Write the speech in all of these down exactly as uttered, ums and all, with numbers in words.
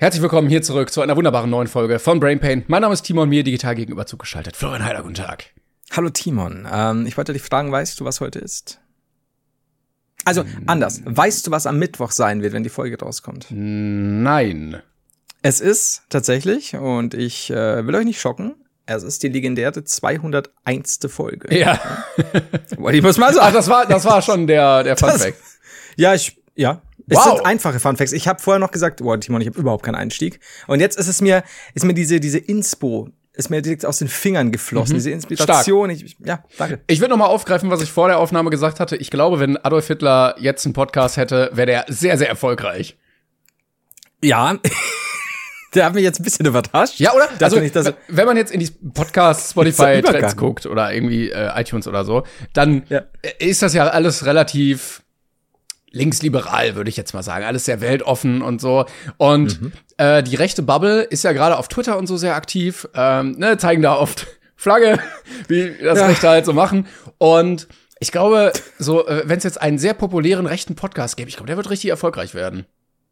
Herzlich willkommen hier zurück zu einer wunderbaren neuen Folge von Brain Pain. Mein Name ist Timon, mir digital gegenüber zugeschaltet. Florian Heider, guten Tag. Hallo Timon, ähm, ich wollte dich fragen, weißt du, was heute ist? Also, anders, weißt du, was am Mittwoch sein wird, wenn die Folge rauskommt? Nein. Es ist tatsächlich, und ich äh, will euch nicht schocken, es ist die legendäre zweihunderteinste Folge. Ja. Wollte ich muss mal sagen. Ach, das war, das war schon der, der Funfact. Ja, ich, ja. Es Wow. sind einfache Funfacts. Ich habe vorher noch gesagt, oh, Timon, ich habe überhaupt keinen Einstieg. Und jetzt ist es mir, ist mir diese, diese Inspo, ist mir direkt aus den Fingern geflossen. Mhm. Diese Inspiration. Ich, ja, danke. Ich würde noch mal aufgreifen, was ich vor der Aufnahme gesagt hatte. Ich glaube, wenn Adolf Hitler jetzt einen Podcast hätte, wäre der sehr, sehr erfolgreich. Ja. Der hat mich jetzt ein bisschen überrascht. Ja, oder? Also, nicht, dass wenn man jetzt in die Podcast, Spotify, Trends guckt oder irgendwie äh, iTunes oder so, dann ja. ist das ja alles relativ linksliberal, würde ich jetzt mal sagen. Alles sehr weltoffen und so. Und mhm. äh, die rechte Bubble ist ja gerade auf Twitter und so sehr aktiv. Ähm, ne, zeigen da oft Flagge, wie das ja. Rechte halt so machen. Und ich glaube, so äh, wenn es jetzt einen sehr populären rechten Podcast gäbe, ich glaube, der wird richtig erfolgreich werden.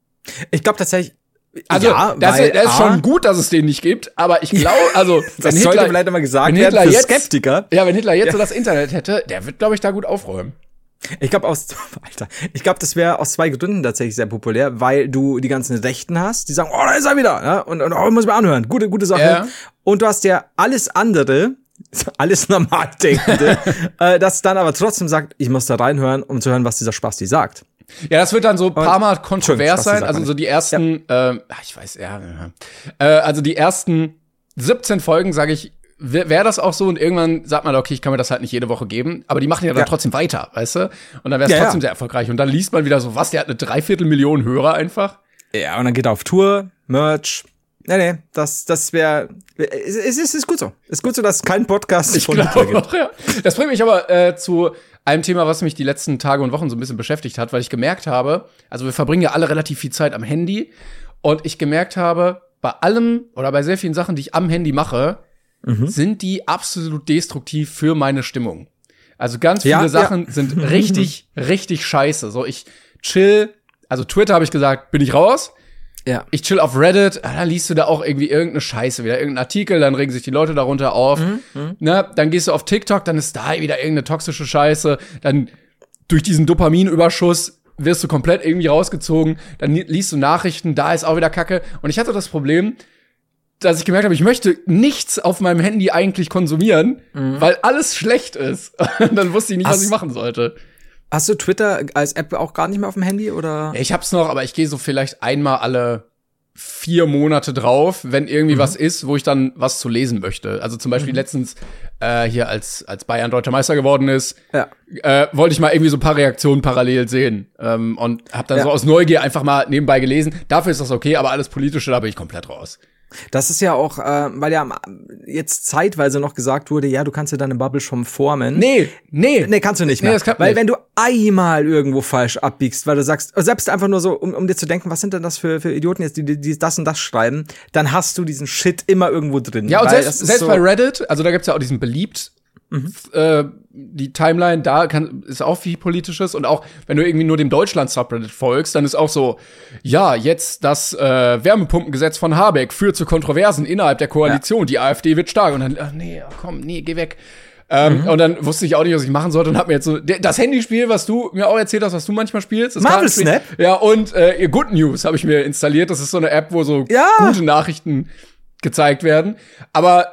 Ich glaube tatsächlich, also, ja, das, weil, ist, das ist schon gut, dass es den nicht gibt, aber ich glaube, also, das wenn sollte Hitler, vielleicht einmal gesagt wenn werden Hitler für jetzt, Skeptiker. Ja, wenn Hitler jetzt ja. so das Internet hätte, der wird, glaube ich, da gut aufräumen. Ich glaube aus, Alter, ich glaube, das wäre aus zwei Gründen tatsächlich sehr populär, weil du die ganzen Rechten hast, die sagen, oh, da ist er wieder, ja, und, und oh, muss man anhören, gute, gute Sache. Ja. Und du hast ja alles andere, alles Normaldenkende, äh, das dann aber trotzdem sagt, ich muss da reinhören, um zu hören, was dieser Spasti sagt. Ja, das wird dann so ein paar Mal kontrovers sein, also so die ersten, ja. äh, ich weiß, ja, äh, also die ersten siebzehn Folgen, sage ich, wäre das auch so, und irgendwann sagt man, okay, ich kann mir das halt nicht jede Woche geben, aber die machen ja dann ja. trotzdem weiter, weißt du? Und dann wäre es ja, trotzdem ja. sehr erfolgreich. Und dann liest man wieder so, was, der hat eine Dreiviertelmillion Hörer einfach. Ja, und dann geht er auf Tour, Merch. Nee, nee, das, das wäre, es ist, ist, ist gut so. Ist gut so, dass es keinen Podcast ich von Hitler gibt. Auch, ja. Das bringt mich aber äh, zu einem Thema, was mich die letzten Tage und Wochen so ein bisschen beschäftigt hat, weil ich gemerkt habe, also wir verbringen ja alle relativ viel Zeit am Handy, und ich gemerkt habe, bei allem oder bei sehr vielen Sachen, die ich am Handy mache, Mhm. sind die absolut destruktiv für meine Stimmung. Also ganz viele ja, Sachen ja. sind richtig, richtig scheiße. So, ich chill, also Twitter habe ich gesagt, bin ich raus. Ja. Ich chill auf Reddit, da liest du da auch irgendwie irgendeine Scheiße, wieder irgendein Artikel, dann regen sich die Leute darunter auf. Mhm. Ne? Dann gehst du auf TikTok, dann ist da wieder irgendeine toxische Scheiße. Dann durch diesen Dopaminüberschuss wirst du komplett irgendwie rausgezogen. Dann liest du Nachrichten, da ist auch wieder Kacke. Und ich hatte das Problem, dass ich gemerkt habe, ich möchte nichts auf meinem Handy eigentlich konsumieren, mhm. weil alles schlecht ist. Und dann wusste ich nicht, hast, was ich machen sollte. Hast du Twitter als App auch gar nicht mehr auf dem Handy, oder? Ich hab's noch, aber ich gehe so vielleicht einmal alle vier Monate drauf, wenn irgendwie mhm. was ist, wo ich dann was zu lesen möchte. Also zum Beispiel mhm. letztens äh, hier, als als Bayern Deutscher Meister geworden ist, ja. äh, wollte ich mal irgendwie so ein paar Reaktionen parallel sehen. Ähm, und hab dann ja. so aus Neugier einfach mal nebenbei gelesen. Dafür ist das okay, aber alles Politische, da bin ich komplett raus. Das ist ja auch, äh, weil ja jetzt zeitweise noch gesagt wurde, ja, du kannst dir deine Bubble schon formen. Nee, nee. Nee, kannst du nicht mehr. Nee, das kann weil nicht. Wenn du einmal irgendwo falsch abbiegst, weil du sagst, selbst einfach nur so, um, um dir zu denken, was sind denn das für, für Idioten jetzt, die, die das und das schreiben, dann hast du diesen Shit immer irgendwo drin. Ja, und selbst, selbst so bei Reddit, also da gibt's ja auch diesen beliebt, Mhm. Äh, die Timeline, da kann, ist auch viel Politisches, und auch, wenn du irgendwie nur dem Deutschland-Subreddit folgst, dann ist auch so, ja, jetzt das äh, Wärmepumpengesetz von Habeck führt zu Kontroversen innerhalb der Koalition, ja. die AfD wird stark, und dann, ach nee, komm, nee, geh weg. Ähm, mhm. Und dann wusste ich auch nicht, was ich machen sollte, und hab mir jetzt so, das Handyspiel, was du mir auch erzählt hast, was du manchmal spielst, das Marvel Snap? Ja, und äh, Good News habe ich mir installiert, das ist so eine App, wo so ja. gute Nachrichten gezeigt werden, aber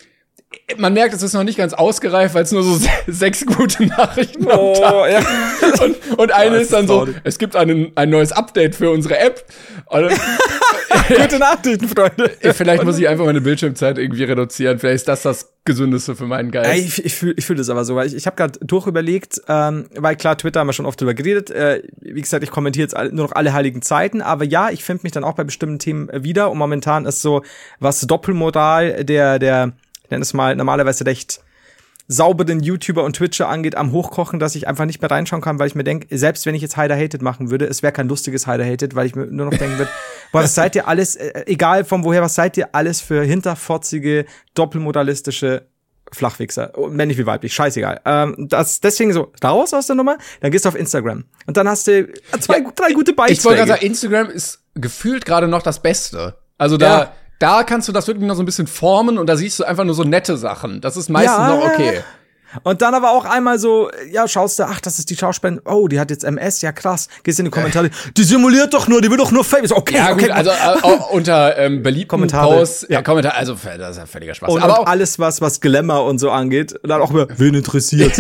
man merkt, es ist noch nicht ganz ausgereift, weil es nur so se- sechs gute Nachrichten am oh, Tag ja. und, und eine oh, ist dann so, es gibt einen, ein neues Update für unsere App. Und, gute Nachrichten, Freunde. Vielleicht muss ich einfach meine Bildschirmzeit irgendwie reduzieren. Vielleicht ist das das Gesündeste für meinen Geist. Ja, ich ich fühle ich fühl das aber so, weil ich, ich habe gerade durchüberlegt, ähm, weil klar, Twitter haben wir schon oft drüber geredet. Äh, wie gesagt, ich kommentiere jetzt nur noch alle heiligen Zeiten, aber ja, ich finde mich dann auch bei bestimmten Themen wieder, und momentan ist so, was Doppelmoral der, der ich nenne es mal, normalerweise recht sauberen YouTuber und Twitcher angeht, am Hochkochen, dass ich einfach nicht mehr reinschauen kann, weil ich mir denke, selbst wenn ich jetzt Heider Hated machen würde, es wäre kein lustiges Heider Hated, weil ich mir nur noch denken würde, boah, was seid ihr alles, äh, egal von woher, was seid ihr alles für hinterfotzige, doppelmodalistische Flachwichser, männlich wie weiblich, scheißegal. Ähm, das deswegen so raus aus der Nummer, dann gehst du auf Instagram und dann hast du zwei, ja, drei gute Beiträge. Ich wollte gerade sagen, Instagram ist gefühlt gerade noch das Beste. Also da, ja. da kannst du das wirklich noch so ein bisschen formen und da siehst du einfach nur so nette Sachen. Das ist meistens ja, noch okay. Und dann aber auch einmal so, ja, schaust du, ach, das ist die Schauspielerin, oh, die hat jetzt M S, ja krass. Gehst in die Kommentare, die simuliert doch nur, die will doch nur Fame. Okay, ja, okay. Gut, also äh, unter ähm, beliebten Kommentare, Posts, ja, Kommentare, also das ist ja völliger Spaß. Und, aber und auch alles, was was Glamour und so angeht, dann auch über, wen interessiert.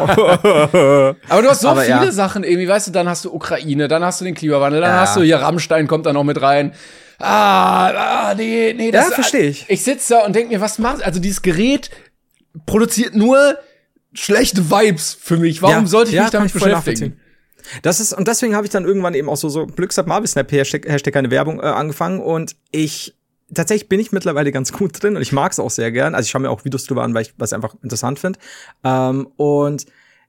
Aber du hast so aber, viele ja. Sachen irgendwie, weißt du, dann hast du Ukraine, dann hast du den Klimawandel, dann ja. hast du hier Rammstein kommt da noch mit rein. Ah, ah nee, nee, das ja, verstehe ich. Ich sitze da und denk mir, was macht, also dieses Gerät produziert nur schlechte Vibes für mich. Warum ja, sollte ich ja, mich damit beschäftigen? Das ist, und deswegen habe ich dann irgendwann eben auch so, so Glückshab Marvel-Snap Hashtag, Hashtag eine Werbung äh, angefangen und ich, tatsächlich bin ich mittlerweile ganz gut drin und ich mag es auch sehr gern. Also ich schaue mir auch Videos drüber an, weil ich was einfach interessant finde. Ähm, und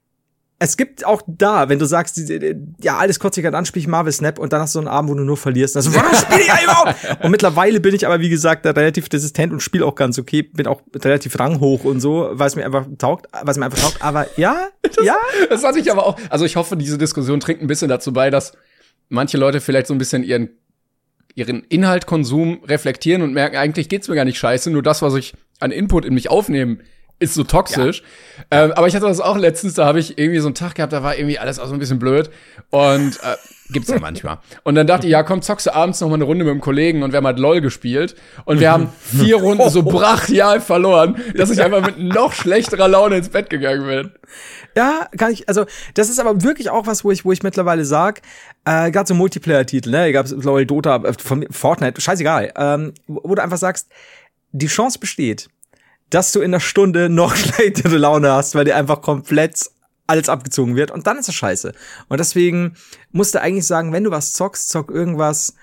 es gibt auch da, wenn du sagst, ja, alles kotzt sich an, spiel ich Marvel Snap und dann hast du so einen Abend, wo du nur verlierst. Also, warum spiele ich ja überhaupt? Und mittlerweile bin ich aber, wie gesagt, da relativ resistent und spiele auch ganz okay. Bin auch relativ ranghoch und so, weil es mir einfach taugt, was mir einfach taugt. Aber ja, das, ja. Das hatte ich aber auch. Also ich hoffe, diese Diskussion trägt ein bisschen dazu bei, dass manche Leute vielleicht so ein bisschen ihren, ihren Inhaltkonsum reflektieren und merken, eigentlich geht's mir gar nicht scheiße, nur das, was ich an Input in mich aufnehme, ist so toxisch. Ja. Ähm, aber ich hatte das auch letztens, da habe ich irgendwie so einen Tag gehabt, da war irgendwie alles auch so ein bisschen blöd. Und äh, gibt's ja manchmal. Und dann dachte ich, ja komm, zockst du abends noch mal eine Runde mit einem Kollegen und wir haben halt LOL gespielt. Und wir haben vier Runden so brachial verloren, dass ich einfach mit noch schlechterer Laune ins Bett gegangen bin. Ja, kann ich, also das ist aber wirklich auch was, wo ich, wo ich mittlerweile sag, äh, gerade so Multiplayer-Titel, ne, gab's LOL, Dota, von Fortnite, scheißegal, ähm, wo du einfach sagst, die Chance besteht, dass du in einer Stunde noch schlechtere Laune hast, weil dir einfach komplett alles abgezogen wird. Und dann ist es scheiße. Und deswegen musst du eigentlich sagen, wenn du was zockst, zock irgendwas,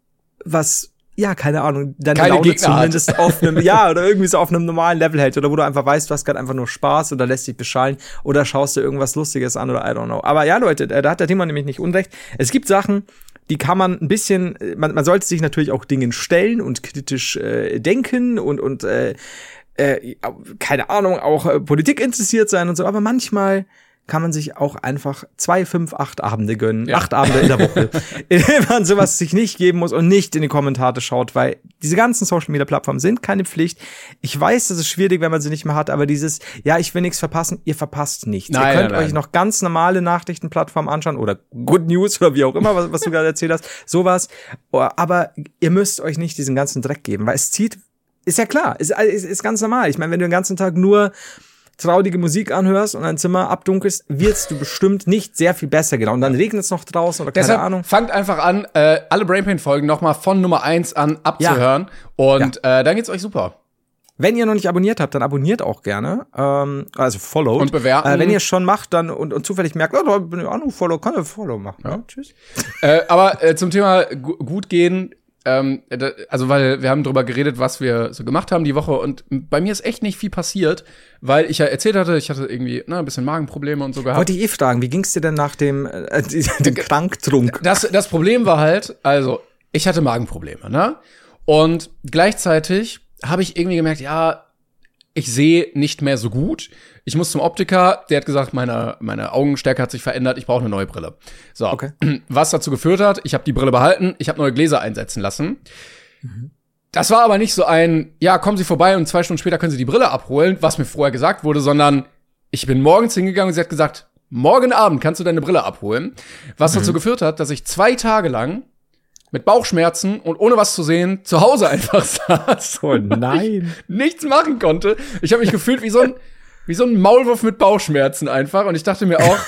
was, ja, keine Ahnung, deine Keine Laune Gegner zumindest hat. auf einem, ja, oder irgendwie so auf einem normalen Level hält. Oder wo du einfach weißt, du hast gerade einfach nur Spaß oder lässt dich beschallen oder schaust dir irgendwas Lustiges an oder I don't know. Aber ja, Leute, da hat der Thema nämlich nicht unrecht. Es gibt Sachen, die kann man ein bisschen, man, man sollte sich natürlich auch Dingen stellen und kritisch äh, denken und, und, äh, Äh, keine Ahnung, auch äh, Politik interessiert sein und so, aber manchmal kann man sich auch einfach zwei, fünf, acht Abende gönnen, ja. acht Abende in der Woche, in denen man sowas sich nicht geben muss und nicht in die Kommentare schaut, weil diese ganzen Social-Media-Plattformen sind keine Pflicht. Ich weiß, das ist schwierig, wenn man sie nicht mehr hat, aber dieses, ja, ich will nichts verpassen, ihr verpasst nichts. Nein, ihr könnt nein, euch nein. noch ganz normale Nachrichtenplattformen anschauen oder Good News oder wie auch immer, was, was du gerade erzählt hast, sowas, aber ihr müsst euch nicht diesen ganzen Dreck geben, weil es zieht. Ist ja klar, ist, ist, ist ganz normal. Ich meine, wenn du den ganzen Tag nur traurige Musik anhörst und dein Zimmer abdunkelst, wirst du bestimmt nicht sehr viel besser, genau. Und dann regnet es noch draußen oder keine Deshalb Ahnung. Fangt einfach an, äh, alle Brainpain-Folgen noch mal von Nummer eins an abzuhören. Ja. Und ja. äh, dann geht's euch super. Wenn ihr noch nicht abonniert habt, dann abonniert auch gerne. Ähm, also follow. Und bewerten. Äh, wenn ihr schon macht dann und, und zufällig merkt, oh, da bin ich auch noch Follow, kann ich Follow machen. Ja. Ja, tschüss. äh, aber äh, zum Thema gu- gut gehen, Ähm, also weil wir haben drüber geredet, was wir so gemacht haben die Woche und bei mir ist echt nicht viel passiert, weil ich ja erzählt hatte, ich hatte irgendwie ne, ein bisschen Magenprobleme und so gehabt. Wollte ich eh fragen, wie ging's dir denn nach dem, äh, dem Kranktrunk? Das, das Problem war halt, also ich hatte Magenprobleme, ne? Und gleichzeitig habe ich irgendwie gemerkt, ja, ich sehe nicht mehr so gut. Ich muss zum Optiker, der hat gesagt, meine, meine Augenstärke hat sich verändert, ich brauche eine neue Brille. So, okay. Was dazu geführt hat, ich habe die Brille behalten, ich habe neue Gläser einsetzen lassen. Mhm. Das war aber nicht so ein, ja, kommen Sie vorbei und zwei Stunden später können Sie die Brille abholen, was mir vorher gesagt wurde, sondern ich bin morgens hingegangen und sie hat gesagt, morgen Abend kannst du deine Brille abholen. Was mhm. dazu geführt hat, dass ich zwei Tage lang mit Bauchschmerzen und ohne was zu sehen zu Hause einfach saß. Oh nein. Nichts machen konnte. Ich habe mich gefühlt wie so ein wie so ein Maulwurf mit Bauchschmerzen einfach. Und ich dachte mir auch,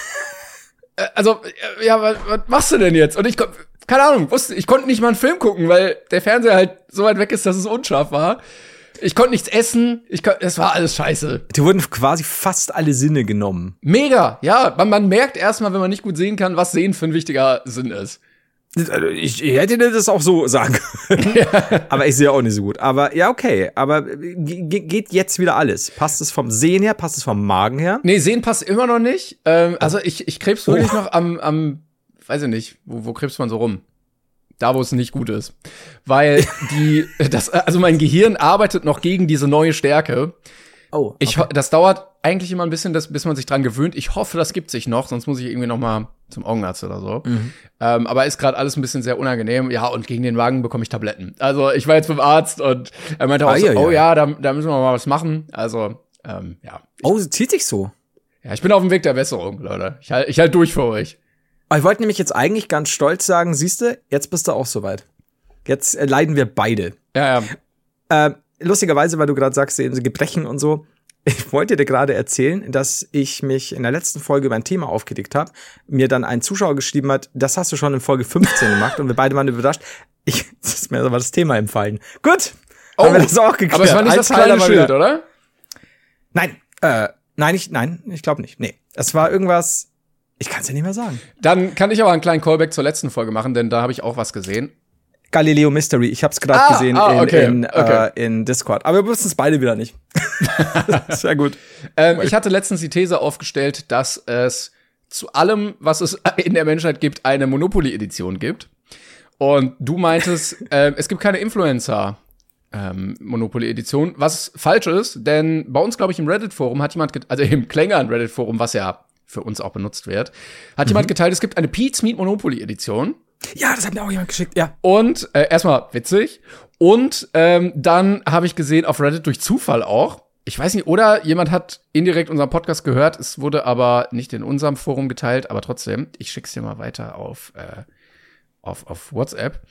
äh, also, äh, ja, was, was machst du denn jetzt? Und ich, keine Ahnung, wusste, ich konnte nicht mal einen Film gucken, weil der Fernseher halt so weit weg ist, dass es unscharf war. Ich konnte nichts essen. Ich kon- es war alles scheiße. Die wurden quasi fast alle Sinne genommen. Mega, ja. Man, man merkt erstmal, wenn man nicht gut sehen kann, was Sehen für ein wichtiger Sinn ist. Ich hätte dir das auch so sagen können. Ja. Aber ich sehe auch nicht so gut. Aber ja, okay. Aber g- geht jetzt wieder alles? Passt es vom Sehen her? Passt es vom Magen her? Nee, Sehen passt immer noch nicht. Ähm, also ich, ich krebs wirklich oh. noch am, am, weiß ich nicht, wo, wo krebst man so rum? Da, wo es nicht gut ist. Weil die, das, also mein Gehirn arbeitet noch gegen diese neue Stärke. Oh, okay. Ich, ho- das dauert eigentlich immer ein bisschen, das, bis man sich dran gewöhnt. Ich hoffe, das gibt sich noch, sonst muss ich irgendwie noch mal zum Augenarzt oder so. Mhm. Ähm, aber ist gerade alles ein bisschen sehr unangenehm. Ja, und gegen den Wagen bekomme ich Tabletten. Also ich war jetzt beim Arzt und er meinte auch Ah, so, ja, ja. oh ja, da, da müssen wir mal was machen. Also, ähm, ja. Oh, sie zieht sich so. Ja, ich bin auf dem Weg der Besserung, Leute. Ich halte ich halt durch für euch. Ich wollte nämlich jetzt eigentlich ganz stolz sagen, siehste, jetzt bist du auch soweit. Jetzt äh, leiden wir beide. Ja, ja. Äh, lustigerweise, weil du gerade sagst, eben so Gebrechen und so. Ich wollte dir gerade erzählen, dass ich mich in der letzten Folge über ein Thema aufgeregt habe, mir dann ein Zuschauer geschrieben hat, das hast du schon in Folge fünfzehn gemacht und wir beide waren überrascht. Ich, das ist mir aber das Thema empfallen. Gut, Oh, haben wir das auch geklärt. aber es war nicht Ein das Teil kleine aber Schild, wieder- oder? Nein, äh, nein, ich, nein, ich glaube nicht. Nee, es war irgendwas, ich kann es ja nicht mehr sagen. Dann kann ich aber einen kleinen Callback zur letzten Folge machen, denn da habe ich auch was gesehen. Galileo Mystery, ich habe es gerade Ah, gesehen ah, okay, in, in, okay. Äh, in Discord. Aber wir wussten es beide wieder nicht. Sehr gut. Ähm, ich hatte letztens die These aufgestellt, dass es zu allem, was es in der Menschheit gibt, eine Monopoly-Edition gibt. Und du meintest, äh, es gibt keine Influencer. Ähm, Monopoly-Edition, was falsch ist, denn bei uns, glaube ich, im Reddit-Forum hat jemand, get- also im Klängern Reddit-Forum, was ja für uns auch benutzt wird, hat Mhm. jemand geteilt, es gibt eine Pete's Meat Monopoly-Edition. Ja, das hat mir auch jemand geschickt, ja. Und äh, erstmal witzig. Und ähm, dann habe ich gesehen auf Reddit durch Zufall auch. Ich weiß nicht, oder jemand hat indirekt unseren Podcast gehört. Es wurde aber nicht in unserem Forum geteilt, aber trotzdem. Ich schick's dir mal weiter auf, äh, auf, auf WhatsApp.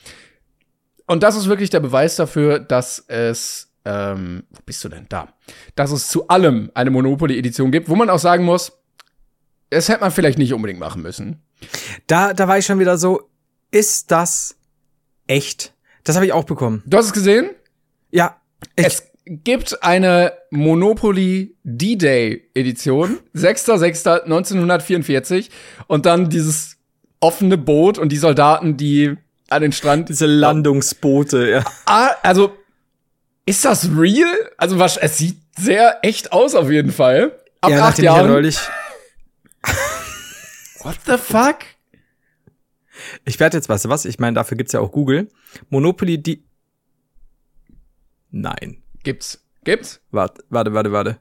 Und das ist wirklich der Beweis dafür, dass es, ähm, wo bist du denn da? Dass es zu allem eine Monopoly-Edition gibt, wo man auch sagen muss, das hätte man vielleicht nicht unbedingt machen müssen. Da, da war ich schon wieder so, ist das echt? Das habe ich auch bekommen. Du hast es gesehen? Ja, ich, Es gibt eine Monopoly D-Day-Edition, sechster sechster neunzehnhundertvierundvierzig und dann dieses offene Boot und die Soldaten, die an den Strand. diese Landungsboote, ja. Ah, also, ist das real? Also, was, es sieht sehr echt aus auf jeden Fall. Ab ja, acht nachdem ich ja Jahren. neulich, What the fuck? ich werde jetzt, weißt du was, ich meine, dafür gibt's ja auch Google. Monopoly, die, nein. Gibt's. Gibt's? Warte, warte, warte, warte.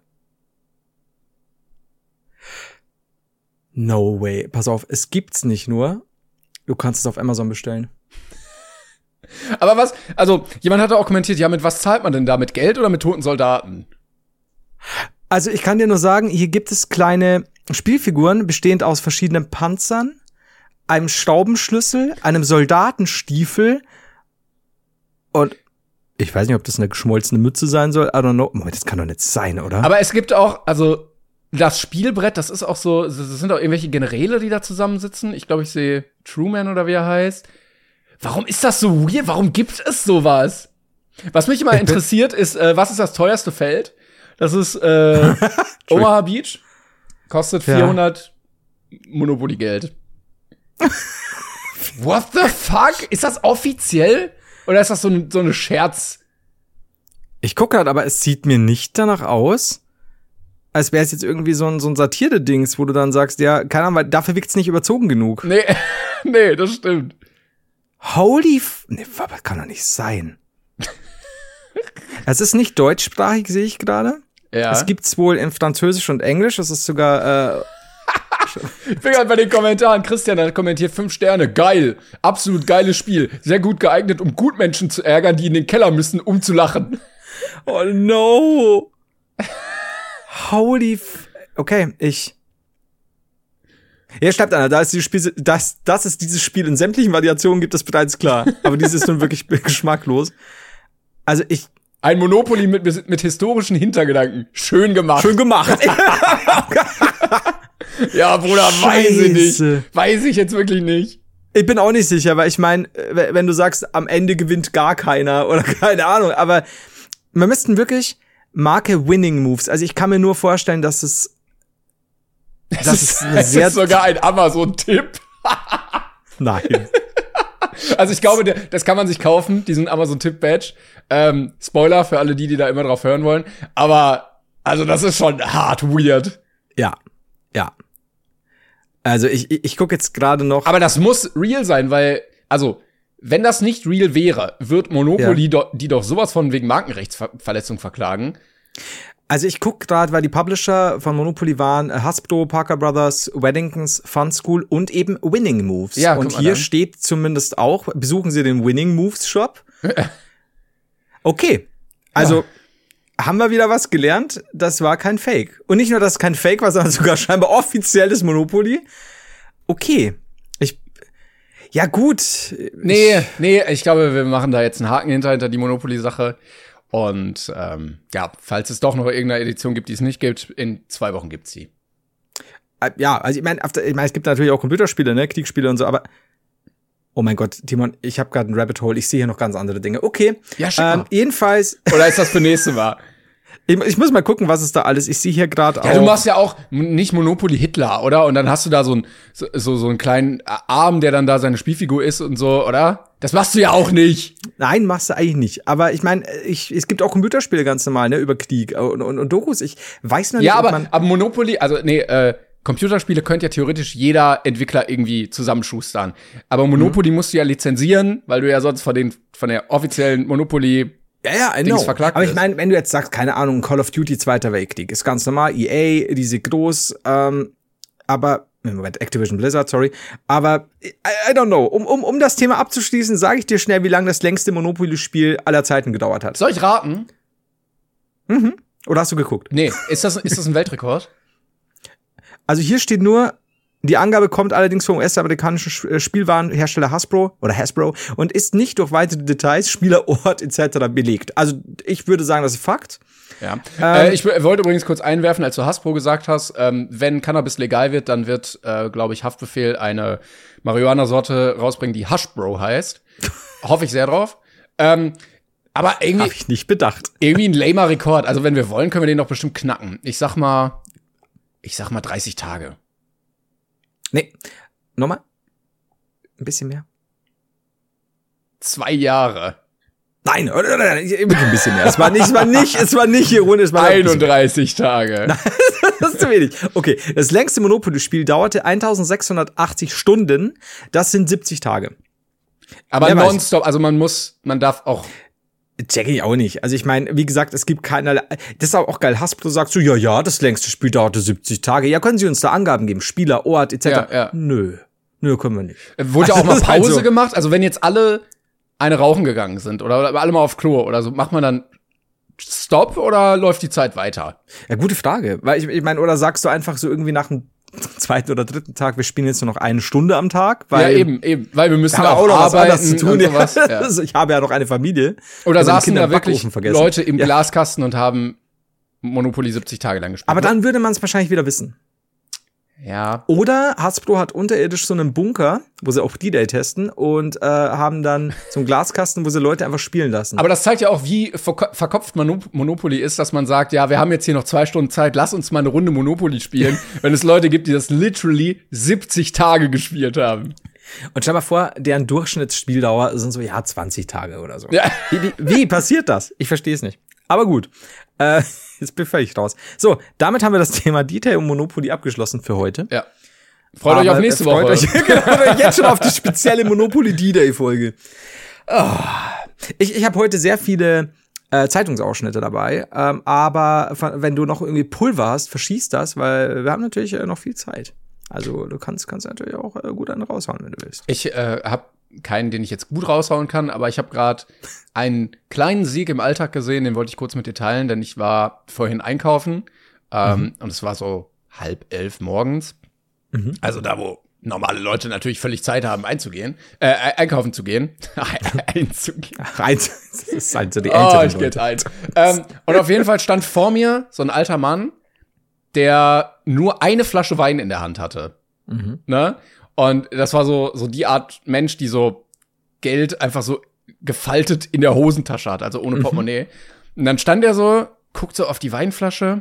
No way. Pass auf, es gibt's nicht nur. Du kannst es auf Amazon bestellen. Aber was, also, jemand hatte auch kommentiert, ja, mit was zahlt man denn da? Mit Geld oder mit toten Soldaten? Also ich kann dir nur sagen, hier gibt es kleine Spielfiguren, bestehend aus verschiedenen Panzern, einem Schraubenschlüssel, einem Soldatenstiefel und ich weiß nicht, ob das eine geschmolzene Mütze sein soll. I don't know. Moment, das kann doch nicht sein, oder? Aber es gibt auch, also, das Spielbrett, das ist auch so, das sind auch irgendwelche Generäle, die da zusammensitzen. Ich glaube, ich sehe Truman oder wie er heißt. Warum ist das so weird? Warum gibt es sowas? Was mich immer interessiert ist, äh, was ist das teuerste Feld? Das ist äh, Omaha Beach. Kostet Ja. vierhundert Monopoly-Geld. What the fuck? Ist das offiziell? Oder ist das so, ein, so eine Scherz? Ich gucke gerade, aber es sieht mir nicht danach aus, als wäre es jetzt irgendwie so ein, so ein Satire-Dings, wo du dann sagst, ja, keine Ahnung, weil dafür wirkt's nicht überzogen genug. Nee, nee, das stimmt. Holy f nee, das kann doch nicht sein. Es ist nicht deutschsprachig, sehe ich gerade. Ja. Es gibt's wohl in Französisch und Englisch. Es ist sogar, äh, Ich bin gerade bei den Kommentaren. Christian hat kommentiert, fünf Sterne. Geil. Absolut geiles Spiel. Sehr gut geeignet, um Gutmenschen zu ärgern, die in den Keller müssen, um zu lachen. oh no. Holy f okay, ich. Ja, schreibt einer, da ist dieses Spiel, das, das ist dieses Spiel in sämtlichen Variationen gibt es bereits klar. Aber dieses ist nun wirklich geschmacklos. Also ich. Ein Monopoly mit, mit historischen Hintergedanken. Schön gemacht. Schön gemacht. Ja, Bruder, weiß ich Scheiße. nicht. Weiß ich jetzt wirklich nicht. Ich bin auch nicht sicher, weil ich meine, wenn du sagst, am Ende gewinnt gar keiner oder keine Ahnung, aber wir müssten wirklich Marke Winning Moves. Also ich kann mir nur vorstellen, dass es Das, Das ist, ist eine es sehr- ist sogar ein Amazon-Tipp. nein. Also ich glaube, der, das kann man sich kaufen, diesen Amazon-Tipp-Badge. Ähm, Spoiler für alle die, die da immer drauf hören wollen. Aber, also das ist schon hart weird. Ja. Ja. Also ich ich, ich gucke jetzt gerade noch. Aber das muss real sein, weil, also, wenn das nicht real wäre, wird Monopoly Ja. do, die doch sowas von wegen Markenrechtsverletzung verklagen. Also ich guck gerade, weil die Publisher von Monopoly waren äh, Hasbro, Parker Brothers, Weddingtons, Fun School und eben Winning Moves. Ja, und hier steht zumindest auch, besuchen Sie den Winning Moves Shop. Okay, also ja. haben wir wieder was gelernt, das war kein Fake. Und nicht nur, dass es kein Fake war, sondern sogar scheinbar offizielles Monopoly. Okay, ich, ja gut. Nee, nee, ich glaube, wir machen da jetzt einen Haken hinter, hinter die Monopoly-Sache. Und ähm, ja, falls es doch noch irgendeine Edition gibt, die es nicht gibt, in zwei Wochen gibt's die. Ja, also ich meine, ich mein, es gibt natürlich auch Computerspiele, ne, Kriegsspiele und so, aber oh mein Gott, Timon, ich habe gerade ein Rabbit Hole, ich sehe hier noch ganz andere Dinge. Okay, ja, ähm, jedenfalls. Oder ist das für nächste Mal? ich, ich muss mal gucken, was ist da alles. Ich sehe hier gerade auch. Ja, du machst ja auch nicht Monopoly Hitler, oder? Und dann hast du da so einen so, so, so einen kleinen Arm, der dann da seine Spielfigur ist und so, oder? Das machst du ja auch nicht. Nein, machst du eigentlich nicht. Aber ich meine, ich, es gibt auch Computerspiele ganz normal, ne, über Krieg und, und, und Dokus. Ich weiß noch nicht, ja, aber, ob man aber Monopoly, also nee, äh, Computerspiele könnte ja theoretisch jeder Entwickler irgendwie zusammenschustern. Aber Monopoly mhm. musst du ja lizenzieren, weil du ja sonst von den von der offiziellen Monopoly ja, ja, I know. Aber ich meine, wenn du jetzt sagst, keine Ahnung, Call of Duty Zweiter Weltkrieg, ist ganz normal, E A, die sind groß, ähm, aber Moment, Activision Blizzard, sorry. Aber I, I don't know. Um, um, um das Thema abzuschließen, sage ich dir schnell, wie lange das längste Monopoly-Spiel aller Zeiten gedauert hat. Soll ich raten? Mhm. Oder hast du geguckt? Nee, ist das, ist das ein Weltrekord? Also hier steht nur, die Angabe kommt allerdings vom U S-amerikanischen Spielwarenhersteller Hasbro oder Hasbro und ist nicht durch weitere Details, Spielerort et cetera belegt. Also ich würde sagen, das ist Fakt. Ja. Ähm, äh, ich w- wollte übrigens kurz einwerfen, als du Hasbro gesagt hast, ähm, wenn Cannabis legal wird, dann wird, äh, glaube ich, Haftbefehl eine Marihuana-Sorte rausbringen, die Hashbro heißt. Hoffe ich sehr drauf. Ähm, aber irgendwie. Hab ich nicht bedacht. Irgendwie ein lamer Rekord. Also wenn wir wollen, können wir den doch bestimmt knacken. Ich sag mal, ich sag mal dreißig Tage. Nee. Nochmal? Ein bisschen mehr. Zwei Jahre. Nein, oder, oder, immer ein bisschen mehr. Es war nicht, es war nicht, es war nicht hier ohne, es war einunddreißig Tage. Das ist zu wenig. Okay, das längste Monopoly-Spiel dauerte eintausendsechshundertachtzig Stunden. Das sind siebzig Tage. Aber nonstop, also man muss, man darf auch. Check ich auch nicht. Also ich meine, wie gesagt, es gibt keinerlei. Das ist auch geil. Hasbro sagt so, ja, ja, das längste Spiel dauerte siebzig Tage. Ja, können Sie uns da Angaben geben? Spieler, Ort, et cetera. Ja, ja. Nö. Nö, können wir nicht. Wurde also, auch mal Pause halt so gemacht? Also wenn jetzt alle eine rauchen gegangen sind oder, oder alle mal auf Klo oder so, macht man dann Stopp oder läuft die Zeit weiter? Ja, gute Frage. Weil ich, ich meine, oder sagst du einfach so irgendwie nach dem zweiten oder dritten Tag, wir spielen jetzt nur noch eine Stunde am Tag? Weil ja, eben, eben. Weil wir müssen ja auch, auch noch arbeiten was anderes zu tun. Sowas, ja. Also ich habe ja noch eine Familie. Oder saßen da wirklich Leute im ja. Glaskasten und haben Monopoly siebzig Tage lang gespielt. Aber dann würde man es wahrscheinlich wieder wissen. Ja. Oder Hasbro hat unterirdisch so einen Bunker, wo sie auch D-Day testen und äh, haben dann so einen Glaskasten, wo sie Leute einfach spielen lassen. Aber das zeigt ja auch, wie verk- verkopft Monop- Monopoly ist, dass man sagt, ja, wir haben jetzt hier noch zwei Stunden Zeit, lass uns mal eine Runde Monopoly spielen, wenn es Leute gibt, die das literally siebzig Tage gespielt haben. Und stell mal vor, deren Durchschnittsspieldauer sind so, ja, zwanzig Tage oder so. Ja. Wie, wie, wie passiert das? Ich verstehe es nicht. Aber gut. Äh, jetzt bin ich völlig raus. So, damit haben wir das Thema Detail und Monopoly abgeschlossen für heute. Ja. Freut Aber euch auf nächste freut Woche. Euch, freut euch jetzt schon auf die spezielle Monopoly D-Day-Folge. Oh. Ich, ich habe heute sehr viele äh, Zeitungsausschnitte dabei. Ähm, aber wenn du noch irgendwie Pulver hast, verschieß das, weil wir haben natürlich äh, noch viel Zeit. Also du kannst, kannst natürlich auch äh, gut einen raushauen, wenn du willst. Ich äh, habe keinen, den ich jetzt gut raushauen kann, aber ich habe gerade einen kleinen Sieg im Alltag gesehen, den wollte ich kurz mit dir teilen, denn ich war vorhin einkaufen ähm, mhm. und es war so halb elf morgens. Mhm. Also da, wo normale Leute natürlich völlig Zeit haben, einzugehen, äh, einkaufen zu gehen. einzugehen. Eins, das ist halt so die ältere Oh, ich gehe ein. ähm, und auf jeden Fall stand vor mir so ein alter Mann, der nur eine Flasche Wein in der Hand hatte. Mhm. Ne? Und das war so, so die Art Mensch, die so Geld einfach so gefaltet in der Hosentasche hat, also ohne Portemonnaie. Mhm. Und dann stand er so, guckt so auf die Weinflasche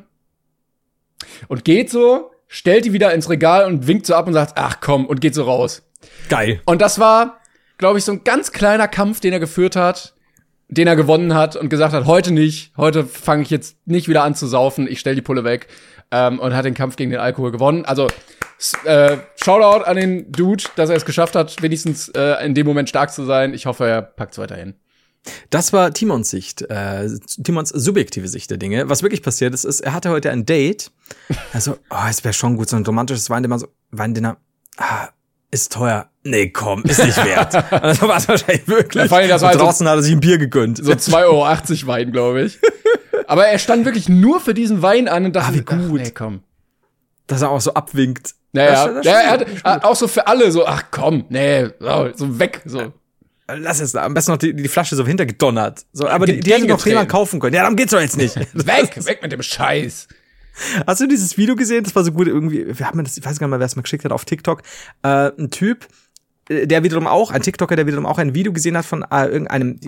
und geht so, stellt die wieder ins Regal und winkt so ab und sagt, ach komm, und geht so raus. Geil. Und das war, glaube ich, so ein ganz kleiner Kampf, den er geführt hat, den er gewonnen hat und gesagt hat, heute nicht, heute fange ich jetzt nicht wieder an zu saufen, ich stell die Pulle weg. Ähm, und hat den Kampf gegen den Alkohol gewonnen. Also äh, Shoutout an den Dude, dass er es geschafft hat, wenigstens äh, in dem Moment stark zu sein. Ich hoffe, er packt's weiterhin. Das war Timons Sicht, äh, Timons subjektive Sicht der Dinge. Was wirklich passiert ist, ist, er hatte heute ein Date. Also, oh, es wäre schon gut, so ein romantisches Weindinner, so, Weindinner, ah, ist teuer. Nee, komm, ist nicht wert. Also war es wahrscheinlich wirklich. Ja, vor allem, das war und halt draußen so, hat er sich ein Bier gegönnt. So zwei Euro achtzig Wein, glaube ich. Aber er stand wirklich nur für diesen Wein an und dachte, ah, wie gut. Ach, nee, komm. Dass er auch so abwinkt. Naja, das, das ja, er hat auch so für alle so, ach komm, nee, so weg, so. Lass es, am besten noch die, die Flasche so hintergedonnert. So, aber die, die hätte noch Gegengetreten. jemand kaufen können. Ja, darum geht's doch jetzt nicht. Weg, weg mit dem Scheiß. Hast du dieses Video gesehen? Das war so gut irgendwie, wir haben das, ich weiß gar nicht mal, wer es mir geschickt hat, auf TikTok. Äh, ein Typ, der wiederum auch, ein TikToker, der wiederum auch ein Video gesehen hat von äh, irgendeinem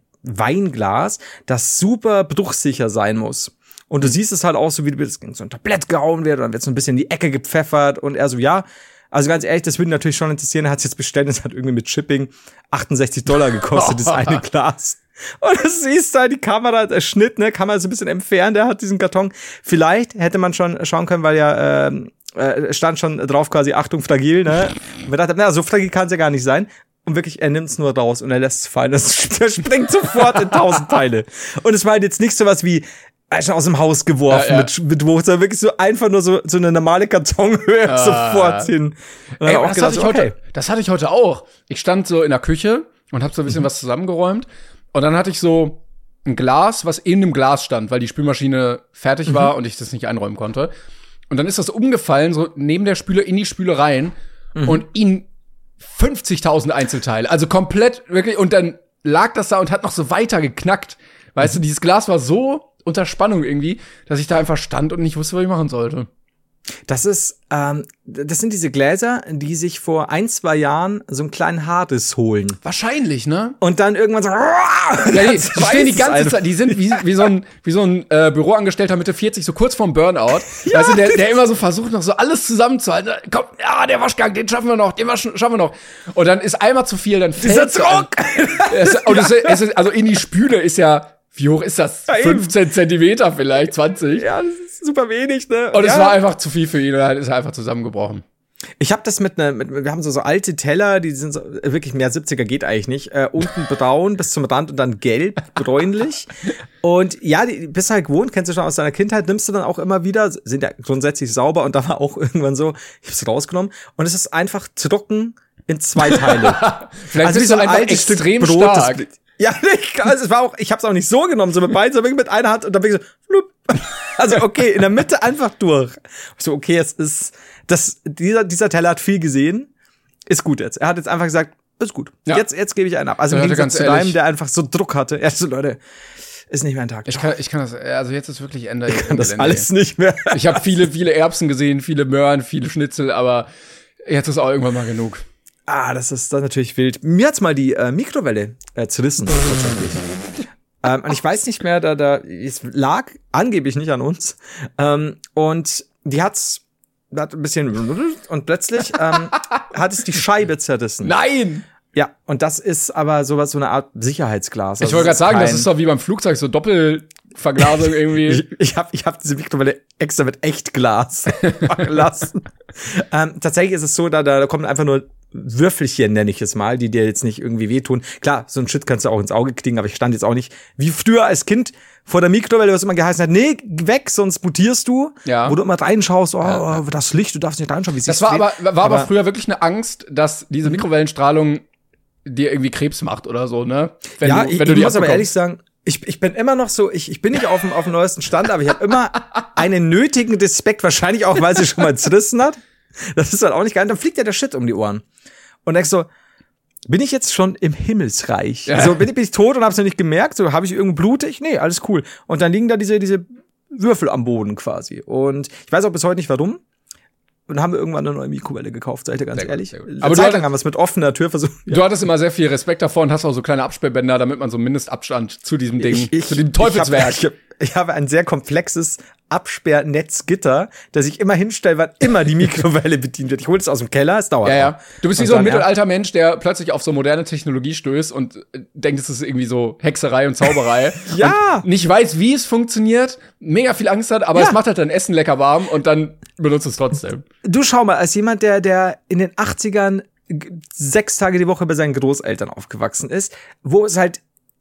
Weinglas, das super bruchsicher sein muss. Und du siehst es halt auch so, wie das so ein Tablett gehauen wird, und dann wird so ein bisschen in die Ecke gepfeffert und er so, ja, also ganz ehrlich, das würde ihn natürlich schon interessieren, er hat es jetzt bestellt, das hat irgendwie mit Shipping achtundsechzig Dollar gekostet, das eine Glas. Und du siehst da die Kamera, der Schnitt, ne, Kamera so ein bisschen entfernt, der hat diesen Karton. Vielleicht hätte man schon schauen können, weil ja äh, äh, stand schon drauf quasi, Achtung, fragil, ne. Und wir dachten, na, so fragil kann es ja gar nicht sein. Und wirklich, er nimmt es nur raus und er lässt es fallen. Das springt sofort in tausend Teile. Und es war halt jetzt nicht sowas wie, er ist schon aus dem Haus geworfen, ja, ja. mit, mit Wucht, sondern wirklich so einfach nur so, so eine normale Kartonhöhe ah. sofort hin. Und Ey, auch das, gedacht, hatte ich okay. heute, das hatte ich heute auch. Ich stand so in der Küche und hab so ein bisschen mhm. was zusammengeräumt. Und dann hatte ich so ein Glas, was in dem Glas stand, weil die Spülmaschine fertig war mhm. und ich das nicht einräumen konnte. Und dann ist das umgefallen, so neben der Spüle, in die Spüle rein mhm. und in fünfzigtausend Einzelteile. Also komplett, wirklich. Und dann lag das da und hat noch so weiter geknackt. Weißt mhm. du, dieses Glas war so unter Spannung irgendwie, dass ich da einfach stand und nicht wusste, was ich machen sollte. Das ist, ähm, das sind diese Gläser, die sich vor ein, zwei Jahren so einen kleinen Hades holen. Wahrscheinlich, ne? Und dann irgendwann so, ja, die, die stehen die ganze Zeit, die sind wie, wie so ein, wie so ein äh, Büroangestellter Mitte vierzig, so kurz vorm Burnout. Ja. Weißt du, der, der immer so versucht, noch so alles zusammenzuhalten. Komm, ja, der Waschgang, den schaffen wir noch, den waschen, schaffen wir noch. Und dann ist einmal zu viel, dann fällt dieser Druck! Es, und es, es ist, also in die Spüle ist ja, wie hoch ist das? Ja, fünfzehn Zentimeter vielleicht, zwanzig. Ja, das ist super wenig, ne? Und ja. es war einfach zu viel für ihn und dann ist er einfach zusammengebrochen. Ich habe das mit, ne, mit, wir haben so, so alte Teller, die sind so, wirklich mehr siebziger geht eigentlich nicht. Äh, unten braun bis zum Rand und dann gelb, bräunlich. Und ja, die bist halt gewohnt, kennst du schon aus deiner Kindheit, nimmst du dann auch immer wieder, sind ja grundsätzlich sauber und da war auch irgendwann so, ich hab's rausgenommen und es ist einfach trocken in zwei Teile. Vielleicht also bist du einfach extrem Brot, stark. Das, ja, ich, also es war auch, ich hab's auch nicht so genommen, so mit beiden, so wirklich mit einer Hand und dann bin ich so, flup. Also okay, in der Mitte einfach durch. So, okay, es ist, das, dieser, dieser Teller hat viel gesehen, ist gut jetzt. Er hat jetzt einfach gesagt, ist gut. Ja. Jetzt, jetzt gebe ich einen ab. Also im Gegensatz zu deinem, der einfach so Druck hatte. Ja, so Leute, ist nicht mehr ein Tag. Ich kann, ich kann das, also jetzt ist wirklich Ende. Ich kann das Ende. Alles nicht mehr. Ich habe viele, viele Erbsen gesehen, viele Möhren, viele Schnitzel, aber jetzt ist auch irgendwann mal genug. Ah, das ist das ist natürlich wild. Mir hat's mal die äh, Mikrowelle äh, zerrissen. Tatsächlich. ähm, und ich weiß nicht mehr, da, da, es lag angeblich nicht an uns. Ähm, und die hat's, hat ein bisschen, und plötzlich ähm, hat es die Scheibe zerrissen. Nein! Ja, und das ist aber sowas, so eine Art Sicherheitsglas. Also ich wollte gerade sagen, das ist doch wie beim Flugzeug, so Doppelverglasung irgendwie. ich ich habe ich hab diese Mikrowelle extra mit Echtglas gelassen. ähm, tatsächlich ist es so, da, da kommen einfach nur Würfelchen, nenne ich es mal, die dir jetzt nicht irgendwie wehtun. Klar, so ein Shit kannst du auch ins Auge kriegen, aber ich stand jetzt auch nicht, wie früher als Kind, vor der Mikrowelle, was immer geheißen hat, nee, weg, sonst mutierst du. Ja. Wo du immer reinschaust, oh, ja. das Licht, du darfst nicht reinschauen, wie das war aber, war aber früher wirklich eine Angst, dass diese Mikrowellenstrahlung dir irgendwie Krebs macht oder so, ne? Wenn ja, du, ich, wenn du ich muss aber ehrlich sagen, ich, ich bin immer noch so, ich, ich bin nicht auf dem, auf dem neuesten Stand, aber ich habe immer einen nötigen Respekt, wahrscheinlich auch, weil sie schon mal zerrissen hat. Das ist halt auch nicht geil. Dann fliegt ja der Shit um die Ohren. Und denkst so, bin ich jetzt schon im Himmelsreich? Ja. So, bin ich, bin ich tot und hab's noch nicht gemerkt? So, habe ich irgendwo blutig? Nee, alles cool. Und dann liegen da diese, diese Würfel am Boden quasi. Und ich weiß auch bis heute nicht warum. Und haben wir irgendwann eine neue Mikrowelle gekauft, seid ihr ganz sehr ehrlich. Gut, gut. Aber Zeit lang haben wir es mit offener Tür versucht. Du ja. hattest immer sehr viel Respekt davor und hast auch so kleine Absperrbänder, damit man so einen Mindestabstand zu diesem Ding, ich, ich, zu dem Teufelswerk. Ich, hab, ich, ich habe ein sehr komplexes Absperrnetzgitter, das ich immer hinstelle, wann immer die Mikrowelle bedient wird. Ich hole es aus dem Keller, es dauert. Ja, ja. Du bist wie so ein dann, mittelalter ja. Mensch, der plötzlich auf so moderne Technologie stößt und denkt, es ist irgendwie so Hexerei und Zauberei. Ja. Und nicht weiß, wie es funktioniert, mega viel Angst hat, aber ja. es macht halt dein Essen lecker warm und dann benutzt es trotzdem. Du schau mal, als jemand, der, der in den achtzigern sechs Tage die Woche bei seinen Großeltern aufgewachsen ist, wo es halt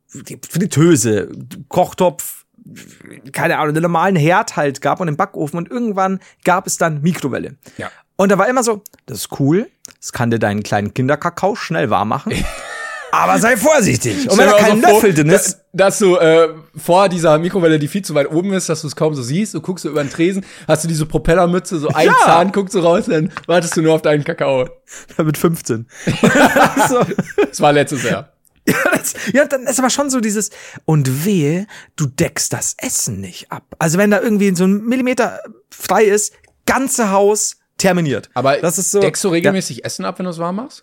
die Fritteuse, Kochtopf, keine Ahnung, den normalen Herd halt gab und den Backofen und irgendwann gab es dann Mikrowelle. Ja. Und da war immer so, das ist cool, das kann dir deinen kleinen Kinderkakao schnell warm machen. Aber sei vorsichtig. Und wenn da kein so Löffel drin ist. Dass du äh, vor dieser Mikrowelle, die viel zu weit oben ist, dass du es kaum so siehst, du guckst so über den Tresen, hast du diese Propellermütze, so ein Ja. Zahn, guckst du raus, dann wartest du nur auf deinen Kakao. Mit fünfzehn. so. Das war letztes Jahr. Ja, das, ja, dann ist aber schon so dieses, und wehe, du deckst das Essen nicht ab. Also wenn da irgendwie so ein Millimeter frei ist, ganze Haus terminiert. Aber das ist so, deckst du regelmäßig ja. Essen ab, wenn du es warm machst?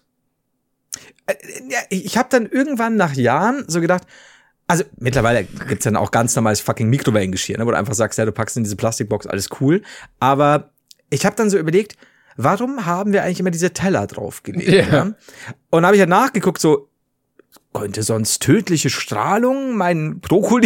Ja, ich habe dann irgendwann nach Jahren so gedacht, also mittlerweile gibt's dann auch ganz normales fucking Mikrowellengeschirr, ne, wo du einfach sagst, ja, du packst in diese Plastikbox, alles cool. Aber ich habe dann so überlegt, warum haben wir eigentlich immer diese Teller draufgelegt? Yeah. Ja? Und habe ich halt nachgeguckt, so, könnte sonst tödliche Strahlung meinen Brokkoli,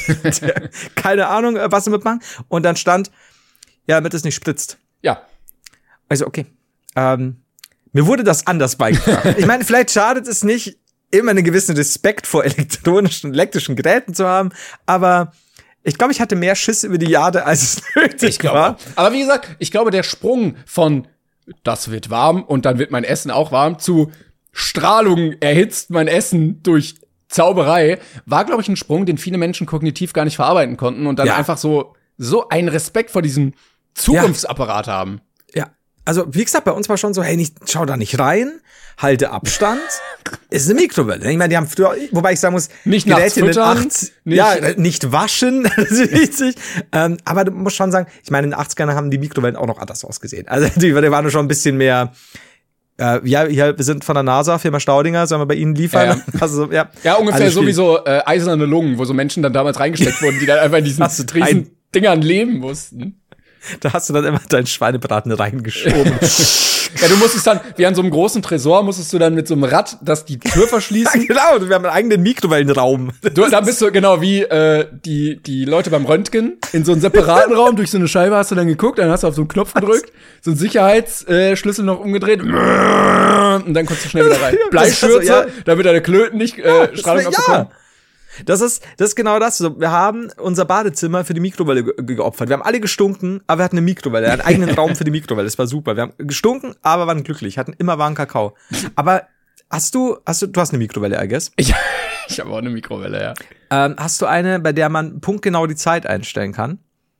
keine Ahnung, was damit machen. Und dann stand, ja, damit es nicht spritzt. Ja. Also, okay. Ähm, mir wurde das anders beigebracht. Ich meine, vielleicht schadet es nicht, immer einen gewissen Respekt vor elektronischen, elektrischen Geräten zu haben, aber ich glaube, ich hatte mehr Schiss über die Jahre, als es nötig ich glaube. war. Aber wie gesagt, ich glaube, der Sprung von das wird warm und dann wird mein Essen auch warm zu Strahlung erhitzt mein Essen durch Zauberei, war, glaube ich, ein Sprung, den viele Menschen kognitiv gar nicht verarbeiten konnten und dann Ja. einfach so, so einen Respekt vor diesem Zukunftsapparat haben. Ja. Also, wie gesagt, bei uns war schon so, hey, nicht, schau da nicht rein, halte Abstand. Ist eine Mikrowelle. Ich meine, die haben früher, wobei ich sagen muss, Nicht nachts Geräte in den füttern, achtziger nicht- ja, äh, nicht waschen, das ist wichtig. ähm, aber du musst schon sagen, ich meine, in den achtzigern haben die Mikrowellen auch noch anders ausgesehen. Also, die, die waren schon ein bisschen mehr, äh, ja, hier, wir sind von der NASA, Firma Staudinger, sollen wir bei Ihnen liefern? Ja. Also, ja, Ja, ungefähr alles schwierig. sowieso äh, eiserne Lungen, wo so Menschen dann damals reingesteckt wurden, die dann einfach in diesen Hast du riesen Dingern leben mussten. Da hast du dann immer deinen Schweinebraten reingeschoben. Ja, du musstest dann, wie an so einem großen Tresor, musstest du dann mit so einem Rad, das die Tür Ja, verschließen. genau, wir haben einen eigenen Mikrowellenraum. Du, da bist du genau wie äh, die die Leute beim Röntgen in so einen separaten Raum durch so eine Scheibe hast du dann geguckt, dann hast du auf so einen Knopf gedrückt, so einen Sicherheitsschlüssel noch umgedreht und dann konntest du schnell wieder rein. Bleischürze, also, ja. damit deine Klöten nicht äh, Strahlung ja. abbekommen. Das ist, das ist genau das. So, wir haben unser Badezimmer für die Mikrowelle ge geopfert. Wir haben alle gestunken, aber wir hatten eine Mikrowelle, einen eigenen Raum für die Mikrowelle. Das war super. Wir haben gestunken, aber waren glücklich, hatten immer warmen Kakao. Aber hast du, hast du, du hast eine Mikrowelle, I guess. Ich, ich habe auch eine Mikrowelle, ja. Ähm, hast du eine, bei der man punktgenau die Zeit einstellen kann?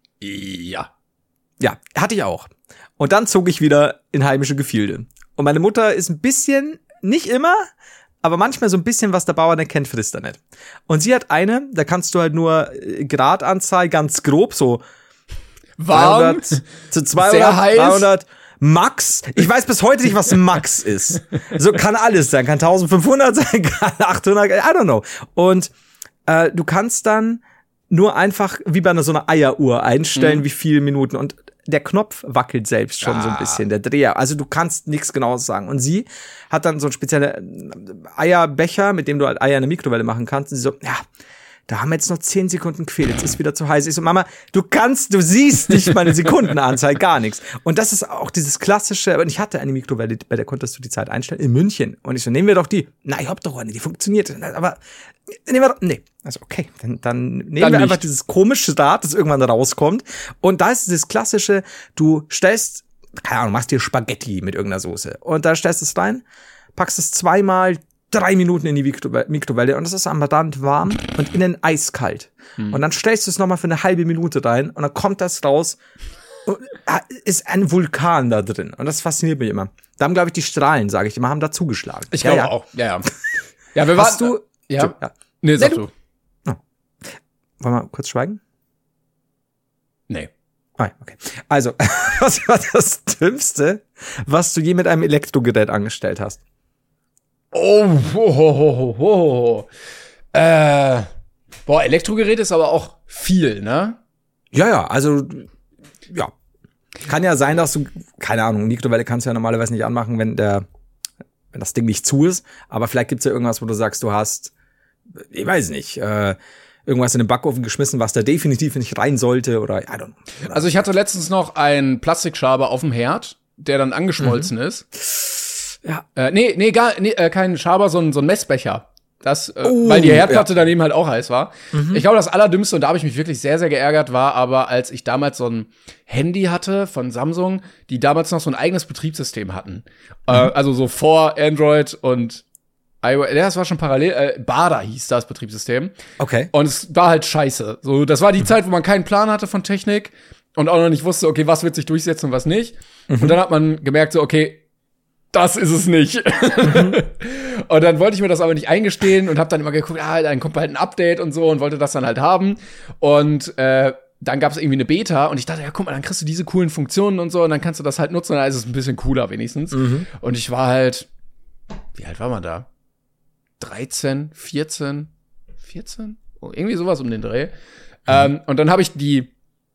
Ja. Ja, hatte ich auch. Und dann zog ich wieder in heimische Gefilde. Und meine Mutter ist ein bisschen, nicht immer, aber manchmal so ein bisschen, was der Bauer nicht kennt, frisst er nicht. Und sie hat eine, da kannst du halt nur äh, Gradanzahl ganz grob, so Warm, dreihundert zu zweihundert, sehr heiß. dreihundert, Max. Ich weiß bis heute nicht, was Max ist. So kann alles sein, kann eintausendfünfhundert sein, kann achthundert, I don't know. Und äh, du kannst dann nur einfach wie bei einer so einer Eieruhr einstellen, Mhm. wie viele Minuten. Und der Knopf wackelt selbst schon Ah. so ein bisschen, der Dreher. Also du kannst nichts Genaues sagen. Und sie hat dann so einen speziellen Eierbecher, mit dem du halt Eier in der Mikrowelle machen kannst. Und sie so, ja, da haben wir jetzt noch zehn Sekunden gefehlt, jetzt ist wieder zu heiß. Ich so, Mama, du kannst, du siehst nicht meine Sekundenanzahl, gar nichts. Und das ist auch dieses klassische, und ich hatte eine Mikrowelle, bei der konntest du die Zeit einstellen, in München. Und ich so, nehmen wir doch die. Na, ich hab doch eine, die funktioniert. Aber, nehmen wir doch, nee. Also, okay, dann, dann nehmen Dann wir nicht. einfach dieses komische Rad, das irgendwann rauskommt. Und da ist dieses klassische, du stellst, keine Ahnung, machst dir Spaghetti mit irgendeiner Soße. Und da stellst du es rein, packst es zweimal drei Minuten in die Mikrowe- Mikrowelle und es ist am Rand warm und innen eiskalt. Hm. Und dann stellst du es nochmal für eine halbe Minute rein und dann kommt das raus und ah, ist ein Vulkan da drin. Und das fasziniert mich immer. Da haben, glaube ich, die Strahlen, sage ich immer, haben da zugeschlagen. Ich Ja, glaube ja. auch. Ja, ja. Ja, wir Hast warten. du, Ja. ja. Nee, sag Nee, du. Wollen wir kurz schweigen? Nee. Ah, okay. Also, was war das Dümmste, was du je mit einem Elektrogerät angestellt hast? Oh, ho, ho, ho, ho, ho. Äh, boah, Elektrogerät ist aber auch viel, ne? Ja, ja, also, ja. Kann ja sein, dass du, keine Ahnung, Mikrowelle kannst du ja normalerweise nicht anmachen, wenn der, wenn das Ding nicht zu ist. Aber vielleicht gibt's ja irgendwas, wo du sagst, du hast, ich weiß nicht, äh, irgendwas in den Backofen geschmissen, was da definitiv nicht rein sollte oder, I don't know. Also ich hatte letztens noch einen Plastikschaber auf dem Herd, der dann angeschmolzen ist. Ja. Äh, nee, nee, gar, nee, äh, kein Schaber, so ein, so ein Messbecher. Das, äh, Oh, weil die Herdplatte ja. daneben halt auch heiß war. Mhm. Ich glaube, das Allerdümmste, und da habe ich mich wirklich sehr, sehr geärgert, war aber, als ich damals so ein Handy hatte von Samsung, die damals noch so ein eigenes Betriebssystem hatten. Mhm. Äh, also so vor Android und iOS. Ja, das war schon parallel. Äh, Bada hieß das Betriebssystem. Okay. Und es war halt scheiße. So, das war die mhm. Zeit, wo man keinen Plan hatte von Technik und auch noch nicht wusste, okay, was wird sich durchsetzen und was nicht. Mhm. Und dann hat man gemerkt, so, okay, das ist es nicht. Mhm. Und dann wollte ich mir das aber nicht eingestehen und habe dann immer geguckt, ah, dann kommt bald ein Update und so und wollte das dann halt haben. Und äh, dann gab es irgendwie eine Beta und ich dachte, ja, guck mal, dann kriegst du diese coolen Funktionen und so und dann kannst du das halt nutzen und dann ist es ein bisschen cooler wenigstens. Mhm. Und ich war halt, wie alt war man da? dreizehn, vierzehn, vierzehn? Oh, irgendwie sowas um den Dreh. Mhm. Ähm, und dann habe ich die,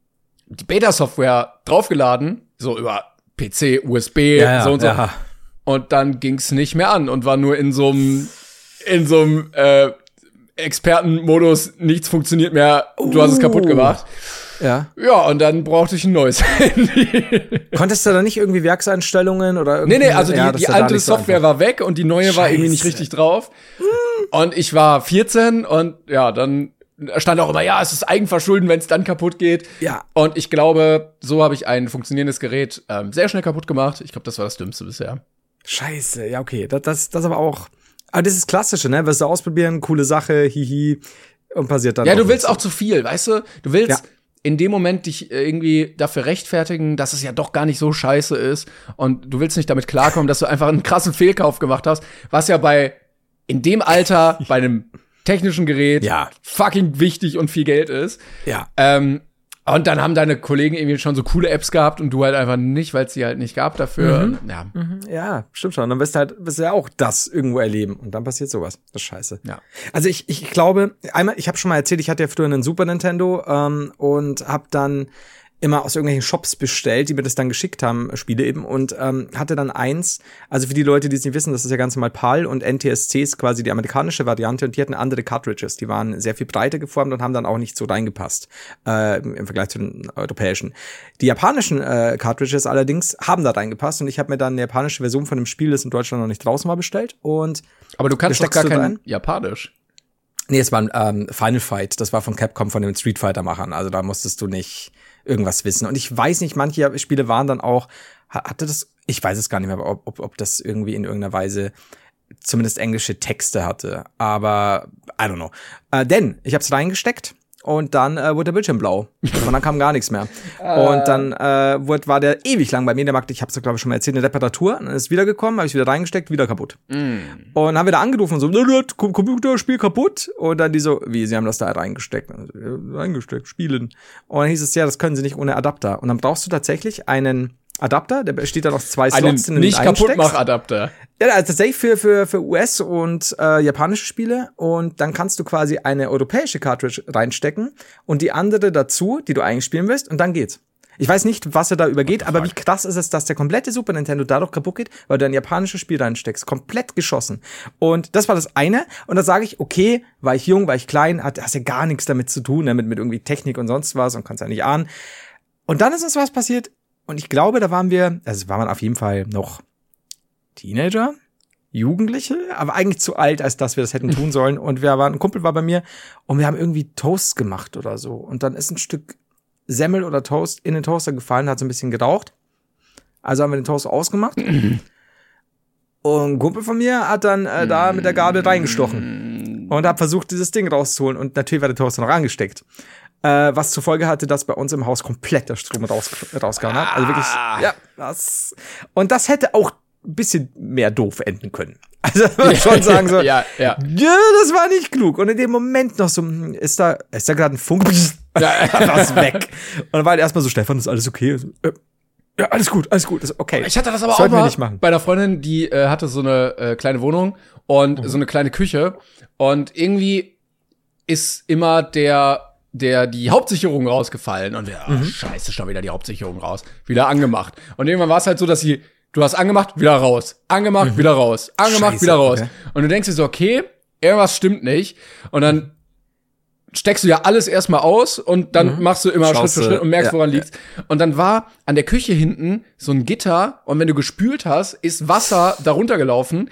die Beta-Software draufgeladen, so über P C, U S B, ja, ja, so und so. Ja. Und dann ging's nicht mehr an und war nur in so einem in so einem äh, Expertenmodus, nichts funktioniert mehr, du uh. hast es kaputt gemacht. Ja. Ja, und dann brauchte ich ein neues Handy. Konntest du da nicht irgendwie Werkseinstellungen oder irgendwie? Nee, nee, also die, ja, die alte Software so war weg und die neue Scheiße. war irgendwie nicht richtig drauf. Und ich war vierzehn und ja, dann stand auch immer, ja, es ist Eigenverschulden, wenn es dann kaputt geht. Ja. Und ich glaube, so habe ich ein funktionierendes Gerät ähm, sehr schnell kaputt gemacht. Ich glaube, das war das Dümmste bisher. Scheiße, ja, okay. Das, das, das aber auch. Aber das ist das Klassische, ne? Wirst du ausprobieren, coole Sache, hihi, und passiert dann. Ja, du willst auch zu viel, weißt du? Du willst ja. in dem Moment dich irgendwie dafür rechtfertigen, dass es ja doch gar nicht so scheiße ist. Und du willst nicht damit klarkommen, dass du einfach einen krassen Fehlkauf gemacht hast, was ja bei, in dem Alter, bei einem technischen Gerät ja. fucking wichtig und viel Geld ist. Ja. Ähm, und dann haben deine Kollegen irgendwie schon so coole Apps gehabt und du halt einfach nicht, weil es die halt nicht gab dafür. Mhm. Ja. Mhm. Ja, stimmt schon. Dann wirst du halt, wirst du ja auch das irgendwo erleben. Und dann passiert sowas. Das ist scheiße. Ja. Also ich, ich glaube, einmal, ich habe schon mal erzählt, ich hatte ja früher einen Super Nintendo ähm, und habe dann immer aus irgendwelchen Shops bestellt, die mir das dann geschickt haben, Spiele eben, und ähm, hatte dann eins, also für die Leute, die es nicht wissen, das ist ja ganz normal PAL und N T S C ist quasi die amerikanische Variante und die hatten andere Cartridges, die waren sehr viel breiter geformt und haben dann auch nicht so reingepasst äh, im Vergleich zu den europäischen. Die japanischen äh, Cartridges allerdings haben da reingepasst und ich habe mir dann eine japanische Version von dem Spiel, das in Deutschland noch nicht draußen war, bestellt und aber du kannst doch gar kein Japanisch. Nee, es war ein ähm, Final Fight, das war von Capcom, von den Street Fighter-Machern, also da musstest du nicht irgendwas wissen. Und ich weiß nicht, manche Spiele waren dann auch, hatte das, ich weiß es gar nicht mehr, ob, ob, ob das irgendwie in irgendeiner Weise zumindest englische Texte hatte. Aber I don't know. Äh, denn ich habe es reingesteckt und dann äh, wurde der Bildschirm blau. Und dann kam gar nichts mehr. Und dann äh, wurde, war der ewig lang bei mir. Der Markt, ich habe es glaube ich schon mal erzählt, eine Reparatur. Dann ist wiedergekommen, habe ich wieder reingesteckt, wieder kaputt. Mm. Und haben wir da angerufen und so, Computerspiel kaputt. Und dann die so, wie, sie haben das da reingesteckt. Reingesteckt, spielen. Und dann hieß es, ja, das können sie nicht ohne Adapter. Und dann brauchst du tatsächlich einen Adapter, der besteht dann aus zwei Slots, in den nicht kaputt mach Adapter. Ja, also tatsächlich für für für U S und äh, japanische Spiele und dann kannst du quasi eine europäische Cartridge reinstecken und die andere dazu, die du eigentlich spielen willst und dann geht's. Ich weiß nicht, was er da übergeht, aber wie krass ist es, dass der komplette Super Nintendo dadurch kaputt geht, weil du ein japanisches Spiel reinsteckst. Komplett geschossen. Und das war das eine. Und da sage ich, okay, war ich jung, war ich klein, hat, hast ja gar nichts damit zu tun, ne, mit, mit irgendwie Technik und sonst was und kannst ja nicht ahnen. Und dann ist uns was passiert. Und ich glaube, da waren wir, also war man auf jeden Fall noch Teenager, Jugendliche, aber eigentlich zu alt, als dass wir das hätten tun sollen. Und wir waren, ein Kumpel war bei mir und wir haben irgendwie Toast gemacht oder so. Und dann ist ein Stück Semmel oder Toast in den Toaster gefallen, hat so ein bisschen geraucht. Also haben wir den Toast ausgemacht. Und ein Kumpel von mir hat dann äh, da mit der Gabel reingestochen und hat versucht, dieses Ding rauszuholen. Und natürlich war der Toaster noch angesteckt. Äh, was zur Folge hatte, dass bei uns im Haus komplett der Strom raus, rausgegangen hat. Also wirklich, ja, das. Und das hätte auch ein bisschen mehr doof enden können. Also muss man schon sagen so, ja, ja. ja, das war nicht klug. Und in dem Moment noch so, ist da, ist da gerade ein Funk, ja, was weg. Und dann war halt erstmal so, Stefan, ist alles okay? So, äh, ja, alles gut, alles gut, ist okay. Ich hatte das aber auch mal bei einer Freundin, die äh, hatte so eine äh, kleine Wohnung und mhm. so eine kleine Küche. Und irgendwie ist immer der der die Hauptsicherung rausgefallen und wir, oh, mhm. scheiße, schon wieder die Hauptsicherung raus. Wieder angemacht. Und irgendwann war es halt so, dass sie, du hast angemacht, wieder raus. Angemacht, mhm. wieder raus. Angemacht, scheiße, wieder raus. Okay. Und du denkst dir so, okay, irgendwas stimmt nicht. Und dann steckst du ja alles erstmal aus und dann mhm. machst du immer Scheiße. Schritt für Schritt und merkst, ja, woran ja. liegt's. Und dann war an der Küche hinten so ein Gitter und wenn du gespült hast, ist Wasser darunter gelaufen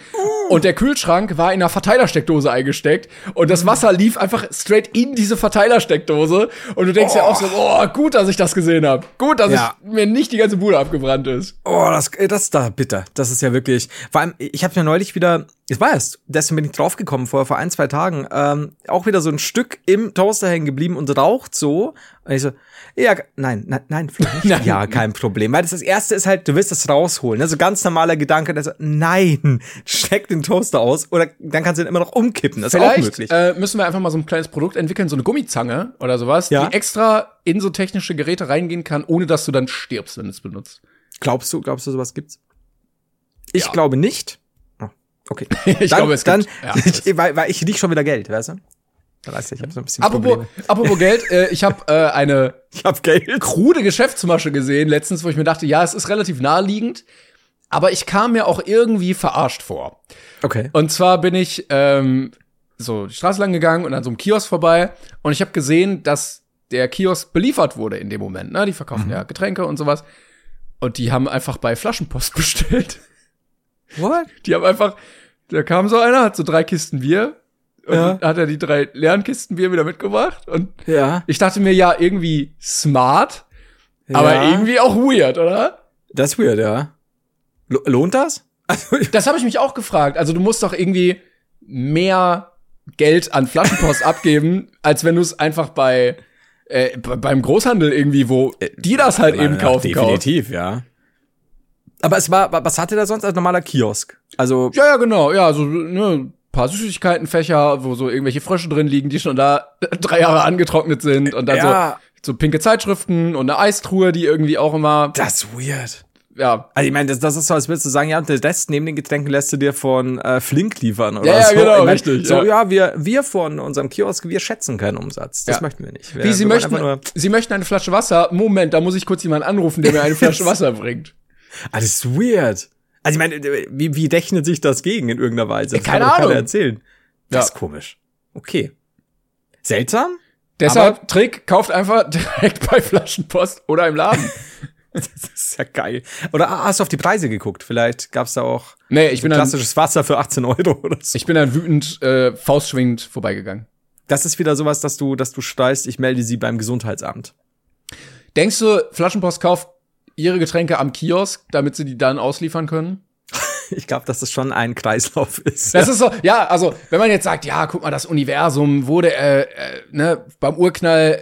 Und der Kühlschrank war in einer Verteilersteckdose eingesteckt. Und das Wasser lief einfach straight in diese Verteilersteckdose. Und du denkst oh. ja auch so, oh, gut, dass ich das gesehen habe. Gut, dass ja. ich, mir nicht die ganze Bude abgebrannt ist. Oh, das, das ist da bitter. Das ist ja wirklich. Vor allem, ich habe mir neulich wieder, ich weiß, deswegen bin ich draufgekommen vor, vor ein, zwei Tagen, ähm, auch wieder so ein Stück im Toaster hängen geblieben und raucht so. Und ich so, ja, nein, nein, nein, vielleicht nicht. Ja, kein Problem. Weil das, das erste ist halt, du willst das rausholen. Also ganz normaler Gedanke, dass, nein, steck den Toaster aus oder dann kannst du ihn immer noch umkippen. Das vielleicht, ist auch möglich. Äh, müssen wir einfach mal so ein kleines Produkt entwickeln, so eine Gummizange oder sowas, ja? Die extra in so technische Geräte reingehen kann, ohne dass du dann stirbst, wenn du es benutzt. Glaubst du, glaubst du, sowas gibt's? Ich ja. glaube nicht. Oh, okay. ich dann, glaube, es dann, gibt. Ja, ich, weil, weil ich lieg schon wieder Geld, weißt du? Da weißt du, ich hab so ein bisschen apropos, Probleme. apropos Geld, äh, ich habe äh, eine ich hab Geld. krude Geschäftsmasche gesehen letztens, wo ich mir dachte, ja, es ist relativ naheliegend, aber ich kam mir auch irgendwie verarscht vor. Okay. Und zwar bin ich ähm, so die Straße lang gegangen und an so einem Kiosk vorbei und ich habe gesehen, dass der Kiosk beliefert wurde in dem Moment. Ne? Die verkaufen mhm. ja Getränke und sowas. Und die haben einfach bei Flaschenpost bestellt. What? Die haben einfach, da kam so einer, hat so drei Kisten Bier. Und ja. dann hat er die drei leeren Kisten Bier wieder mitgebracht. Und ja. ich dachte mir, ja, irgendwie smart, ja. aber irgendwie auch weird, oder? Das ist weird, ja. L- lohnt das? Das habe ich mich auch gefragt. Also du musst doch irgendwie mehr Geld an Flaschenpost abgeben, als wenn du es einfach bei äh, beim Großhandel irgendwie, wo die das halt ja, eben kaufen. Definitiv, ja. Aber es war, was hatte der sonst als normaler Kiosk? Also ja, ja, genau, ja, so ne, paar Süßigkeitenfächer, wo so irgendwelche Frösche drin liegen, die schon da drei Jahre angetrocknet sind und dann ja. so, so pinke Zeitschriften und eine Eistruhe, die irgendwie auch immer. Das ist weird. Ja. Also ich meine, das, das ist so, als würdest du sagen, ja, und der Rest neben den Getränken lässt du dir von äh, Flink liefern oder ja, so. Ja, genau, ich mein, richtig. So, ja, ja wir, wir von unserem Kiosk, wir schätzen keinen Umsatz. Das ja. möchten wir nicht. Wir, Wie, Sie wir möchten, nur Sie möchten eine Flasche Wasser? Moment, da muss ich kurz jemanden anrufen, der mir eine Flasche Wasser bringt. Ah, das ist weird. Also ich meine, wie, wie rechnet sich das gegen in irgendeiner Weise? Das Keine kann Ahnung. keiner erzählen. Das ja. ist komisch. Okay. Seltsam? Deshalb, Trick, kauft einfach direkt bei Flaschenpost oder im Laden. Das ist ja geil. Oder hast du auf die Preise geguckt? Vielleicht gab's da auch nee, ich so bin klassisches dann, Wasser für achtzehn Euro oder so. Ich bin dann wütend, äh, faustschwingend vorbeigegangen. Das ist wieder sowas, dass du, dass du steigst, ich melde sie beim Gesundheitsamt. Denkst du, Flaschenpost kauft ihre Getränke am Kiosk, damit sie die dann ausliefern können? Ich glaube, dass das schon ein Kreislauf ist. Das ist so, ja, also, wenn man jetzt sagt, ja, guck mal, das Universum wurde äh, äh, ne, beim Urknall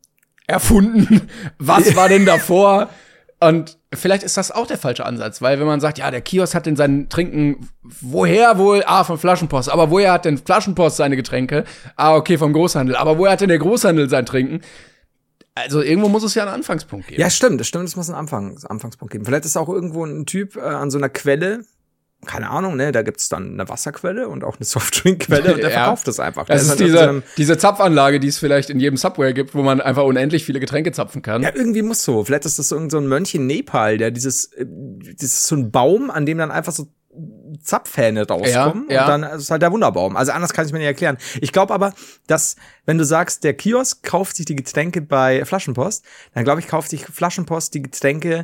erfunden. Was war denn davor? Und vielleicht ist das auch der falsche Ansatz, weil wenn man sagt, ja, der Kiosk hat in seinen Trinken, woher wohl? Ah, von Flaschenpost. Aber woher hat denn Flaschenpost seine Getränke? Ah, okay, vom Großhandel. Aber woher hat denn der Großhandel sein Trinken? Also irgendwo muss es ja einen Anfangspunkt geben. Ja, stimmt, das stimmt, es muss einen Anfang, Anfangspunkt geben. Vielleicht ist auch irgendwo ein Typ äh, an so einer Quelle, keine Ahnung, ne, da gibt's dann eine Wasserquelle und auch eine Softdrinkquelle und der ja. verkauft das einfach. Das, das ist ist diese, so diese Zapfanlage, die es vielleicht in jedem Subway gibt, wo man einfach unendlich viele Getränke zapfen kann. Ja, irgendwie muss so. Vielleicht ist das irgend so ein Mönch in Nepal, der dieses, das ist so ein Baum, an dem dann einfach so Zapfhähne rauskommen. Ja, ja. Und dann ist halt der Wunderbaum. Also anders kann ich mir nicht erklären. Ich glaube aber, dass, wenn du sagst, der Kiosk kauft sich die Getränke bei Flaschenpost, dann glaube ich, kauft sich Flaschenpost die Getränke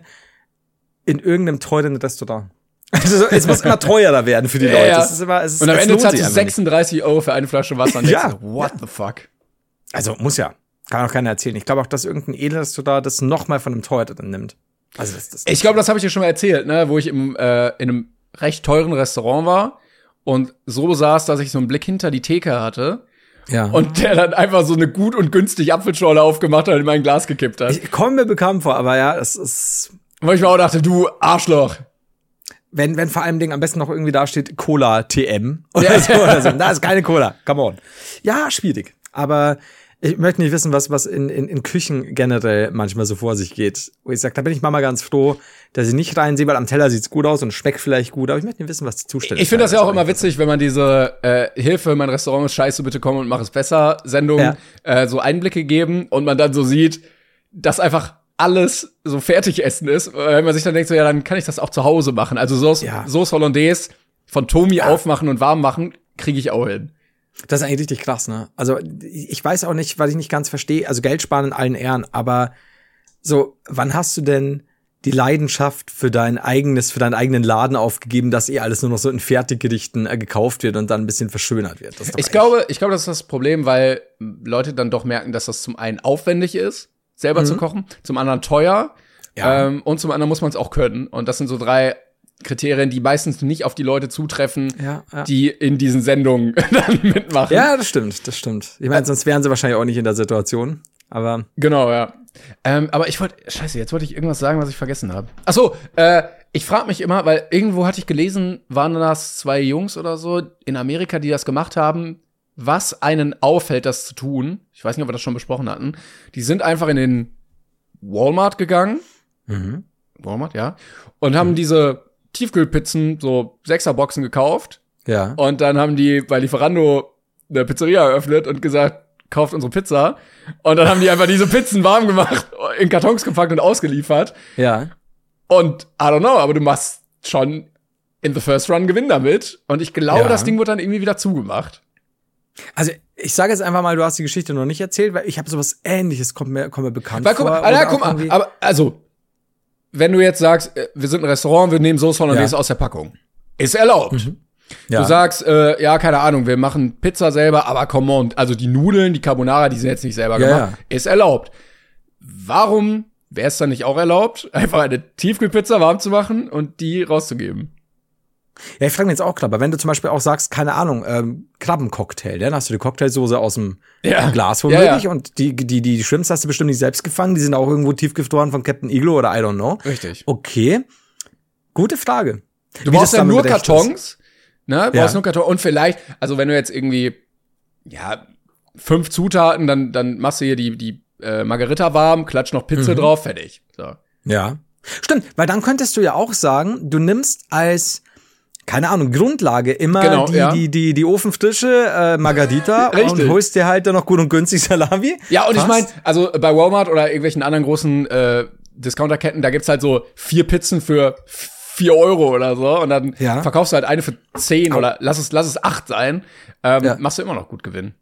in irgendeinem teuren Restaurant. Also, es muss immer teurer werden für die Leute. Ja. Es ist immer, es ist, und am es Ende lohnt zahlt sich du einfach nicht. sechsunddreißig Euro für eine Flasche Wasser. Und Ja. denkst du, what the fuck? Also muss ja. Kann auch keiner erzählen. Ich glaube auch, dass irgendein Edelrestaurant das noch mal von einem teuren nimmt. Also das, das Ich glaube, das habe ich dir schon mal erzählt, ne, wo ich im, äh, in einem recht teuren Restaurant war und so saß, dass ich so einen Blick hinter die Theke hatte. Ja. Und der dann einfach so eine gut und günstig Apfelschorle aufgemacht hat und in mein Glas gekippt hat. Ich komme mir bekannt vor, aber ja, es ist. Wo ich mir auch dachte, du Arschloch. Wenn, wenn vor allem Ding am besten noch irgendwie da steht, Cola T M oder Ja. so, oder so. Da ist keine Cola. Come on. Ja, schwierig. Aber ich möchte nicht wissen, was, was in, in, in Küchen generell manchmal so vor sich geht. Wo ich sage, da bin ich Mama ganz froh, dass ich nicht reinsehe, weil am Teller sieht's gut aus und schmeckt vielleicht gut, aber ich möchte nicht wissen, was die Zustände Ich finde das ja auch immer witzig, wenn man diese äh, Hilfe, mein Restaurant ist scheiße, bitte komm und mach es besser Sendung Ja. äh, so Einblicke geben und man dann so sieht, dass einfach alles so Fertigessen ist, weil man sich dann denkt so, ja, dann kann ich das auch zu Hause machen. Also Sauce, Ja. Sauce Hollandaise von Tomi Ja. aufmachen und warm machen, kriege ich auch hin. Das ist eigentlich richtig krass, ne? Also ich weiß auch nicht, was ich nicht ganz verstehe. Also Geld sparen in allen Ehren, aber so, wann hast du denn die Leidenschaft für dein eigenes, für deinen eigenen Laden aufgegeben, dass eh alles nur noch so in Fertiggerichten äh, gekauft wird und dann ein bisschen verschönert wird. Das ist doch Ich echt- glaube, ich glaube, das ist das Problem, weil Leute dann doch merken, dass das zum einen aufwendig ist, selber Mhm. zu kochen, zum anderen teuer, Ja. ähm, und zum anderen muss man es auch können. Und das sind so drei Kriterien, die meistens nicht auf die Leute zutreffen, Ja, ja. die in diesen Sendungen dann mitmachen. Ja, das stimmt, das stimmt. Ich meine, sonst wären sie wahrscheinlich auch nicht in der Situation. Aber Genau, ja. Ähm, aber ich wollte, scheiße, jetzt wollte ich irgendwas sagen, was ich vergessen habe. Ach so, äh, ich frage mich immer, weil irgendwo hatte ich gelesen, waren das zwei Jungs oder so in Amerika, die das gemacht haben, was einen auffällt, das zu tun. Ich weiß nicht, ob wir das schon besprochen hatten. Die sind einfach in den Walmart gegangen. mhm. Walmart, ja. Und haben diese Tiefkühlpizzen, so Sechserboxen gekauft. ja. Und dann haben die bei Lieferando eine Pizzeria eröffnet und gesagt, kauft unsere Pizza. Und dann haben die einfach diese Pizzen warm gemacht, in Kartons gepackt und ausgeliefert. Ja. Und I don't know, aber du machst schon in the first run Gewinn damit. Und ich glaube, Ja. das Ding wird dann irgendwie wieder zugemacht. Also ich sage jetzt einfach mal, du hast die Geschichte noch nicht erzählt, weil ich habe sowas Ähnliches, kommt mir, kommt mir bekannt Weil, guck vor. mal, Alter, Oder guck auch mal, irgendwie- aber also, wenn du jetzt sagst, äh, wir sind ein Restaurant, wir nehmen Soße Hollandaise Ja. aus der Packung. Ist erlaubt. ja. Du sagst, äh, ja, keine Ahnung, wir machen Pizza selber, aber come on, also die Nudeln, die Carbonara, die sind jetzt nicht selber Ja, gemacht. Ist erlaubt. Warum wäre es dann nicht auch erlaubt, einfach eine Tiefkühlpizza warm zu machen und die rauszugeben? Ja, ich frage mich jetzt auch klar, aber wenn du zum Beispiel auch sagst, keine Ahnung, ähm, Krabbencocktail, dann hast du die Cocktailsoße aus dem Ja. Glas womöglich Ja, ja. und die, die, die Shrimps hast du bestimmt nicht selbst gefangen, die sind auch irgendwo tiefgefroren von Captain Igloo oder I don't know. Richtig. Okay, gute Frage. Du Wie brauchst das ja nur damit recht Kartons, ne? Du Ja. brauchst nur Kartons und vielleicht, also wenn du jetzt irgendwie, ja, fünf Zutaten, dann, dann machst du hier die, die äh, Margarita warm, klatsch noch Pizza Mhm. drauf, fertig. So. ist. Ja. Stimmt, weil dann könntest du ja auch sagen, du nimmst als keine Ahnung, Grundlage immer Genau, die, ja. die, die, die ofenfrische äh, Margarita Richtig. und holst dir halt dann noch gut und günstig Salami. Ja, und ich Passt. meine, also bei Walmart oder irgendwelchen anderen großen äh, Discounterketten, da gibt's halt so vier Pizzen für vier Euro oder so und dann Ja. verkaufst du halt eine für zehn oder lass es, lass es acht sein, ähm, Ja. machst du immer noch gut Gewinn.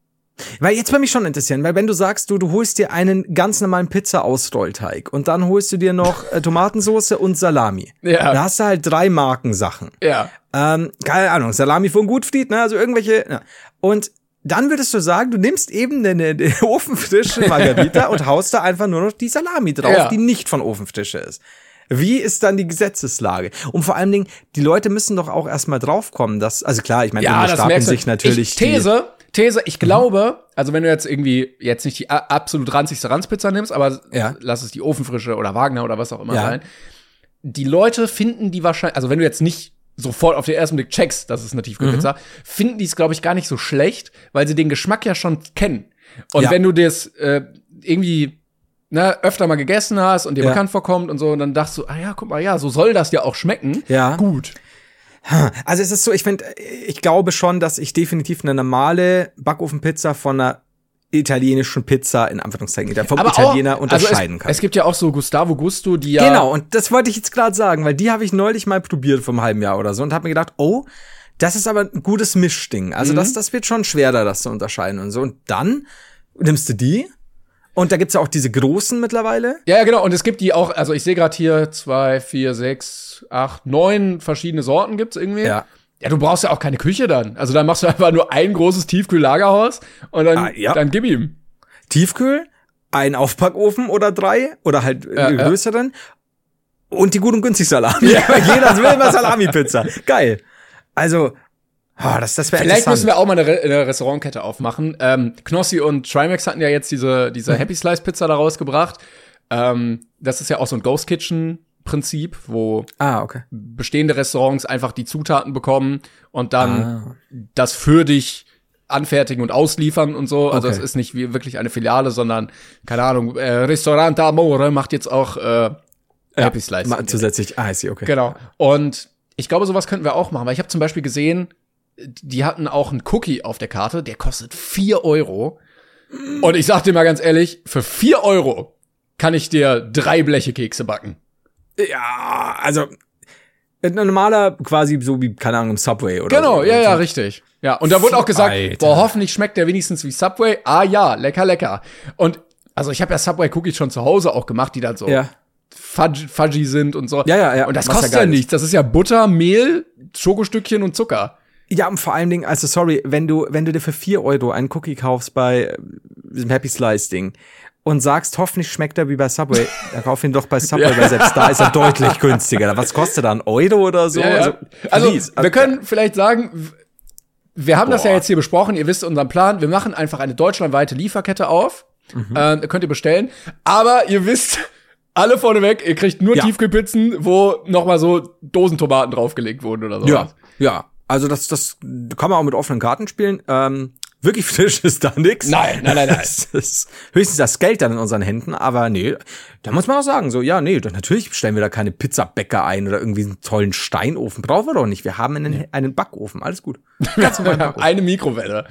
Weil jetzt würde mich schon interessieren, weil wenn du sagst, du, du holst dir einen ganz normalen Pizza-Ausrollteig und dann holst du dir noch äh, Tomatensauce und Salami. Ja. Da hast du halt drei Markensachen. Ja. Ähm, keine Ahnung, Salami von Gutfried, ne, also irgendwelche, ja. Und dann würdest du sagen, du nimmst eben eine, eine ofenfrische Margarita und haust da einfach nur noch die Salami drauf, Ja. die nicht von Ofenfrische ist. Wie ist dann die Gesetzeslage? Und vor allen Dingen, die Leute müssen doch auch erstmal draufkommen, dass, also klar, ich meine, Ja, die das stapeln merkst du. sich natürlich Ich, These, These, ich glaube, also wenn du jetzt irgendwie jetzt nicht die a- absolut ranzigste Ranzpizza nimmst, aber Ja. lass es die Ofenfrische oder Wagner oder was auch immer Ja. sein, die Leute finden die wahrscheinlich, also wenn du jetzt nicht sofort auf den ersten Blick checkst, das ist eine Tiefkühlpizza, Mhm. finden die es, glaube ich, gar nicht so schlecht, weil sie den Geschmack ja schon kennen. Und Ja. wenn du das äh, irgendwie ne, öfter mal gegessen hast und dir Ja. bekannt vorkommt und so, und dann dachtest du, ah ja, guck mal, ja, so soll das ja auch schmecken. Ja. Gut. Also es ist so, ich finde, ich glaube schon, dass ich definitiv eine normale Backofenpizza von einer italienischen Pizza in Anführungszeichen vom Aber Italiener auch, unterscheiden also es, kann. Es gibt ja auch so Gustavo Gusto, die ja Genau, und das wollte ich jetzt gerade sagen, weil die habe ich neulich mal probiert vom halben Jahr oder so und habe mir gedacht, oh, das ist aber ein gutes Mischding. Also Mhm. das, das wird schon schwerer, das zu unterscheiden und so. Und dann nimmst du die und da gibt's ja auch diese großen mittlerweile. Ja, ja, genau. Und es gibt die auch, also ich sehe gerade hier zwei, vier, sechs, acht, neun verschiedene Sorten gibt's irgendwie. Ja. Ja, du brauchst ja auch keine Küche dann. Also dann machst du einfach nur ein großes Tiefkühllagerhaus und dann, Ah, ja. dann gib ihm. Tiefkühl, ein Aufpackofen oder drei oder halt Ja, die ja. größeren und die gut und günstig Salami. Ja. Jeder will immer Salami-Pizza. Geil. Also, oh, das, das wäre Vielleicht interessant. müssen wir auch mal eine, Re eine Restaurantkette aufmachen. Ähm, Knossi und Trimax hatten ja jetzt diese, diese Happy Slice Pizza da rausgebracht. Ähm, das ist ja auch so ein Ghost Kitchen Prinzip, wo Ah, okay. bestehende Restaurants einfach die Zutaten bekommen und dann Ah. das für dich anfertigen und ausliefern und so. Also Okay. es ist nicht wie wirklich eine Filiale, sondern, keine Ahnung, äh, Restaurante Amore macht jetzt auch äh, Happy Slice. Mal zusätzlich. Ah, I see, okay. Genau. Und ich glaube, sowas könnten wir auch machen, weil ich habe zum Beispiel gesehen, die hatten auch einen Cookie auf der Karte, der kostet vier Euro. Und ich sag dir mal ganz ehrlich, für vier Euro kann ich dir drei Bleche Kekse backen. Ja, also ein normaler quasi so wie, keine Ahnung, im Subway oder Genau, so. ja, ja, richtig. Ja, und da wurde auch gesagt, Alter. boah, hoffentlich schmeckt der wenigstens wie Subway. Ah ja, lecker, lecker. Und also ich habe ja Subway Cookies schon zu Hause auch gemacht, die dann so Ja. fudgy, fudgy sind und so. Ja, ja, ja. Und das Was kostet ja ja geil nichts. Das ist ja Butter, Mehl, Schokostückchen und Zucker. Ja, und vor allen Dingen, also sorry, wenn du, wenn du dir für vier Euro einen Cookie kaufst bei diesem Happy Slice Ding und sagst, hoffentlich schmeckt er wie bei Subway, dann kauf ihn doch bei Subway, weil selbst da ist er deutlich günstiger. Was kostet er, ein Euro oder so? Ja, ja. Also, also, wir können vielleicht sagen, wir haben Boah. das ja jetzt hier besprochen, ihr wisst unseren Plan, wir machen einfach eine deutschlandweite Lieferkette auf, mhm. äh, könnt ihr bestellen, aber ihr wisst, alle vorneweg, ihr kriegt nur ja. Tiefkühlpizzen, wo nochmal so Dosentomaten draufgelegt wurden oder so. Ja, ja. Also das, das kann man auch mit offenen Karten spielen. Ähm, wirklich frisch ist da nix. Nein, nein, nein, nein. Das ist höchstens das Geld dann in unseren Händen, aber nee, da muss man auch sagen, so, ja, nee, natürlich stellen wir da keine Pizzabäcker ein oder irgendwie einen tollen Steinofen. Brauchen wir doch nicht. Wir haben einen, einen Backofen, alles gut. Ganz Backofen. Eine Mikrowelle.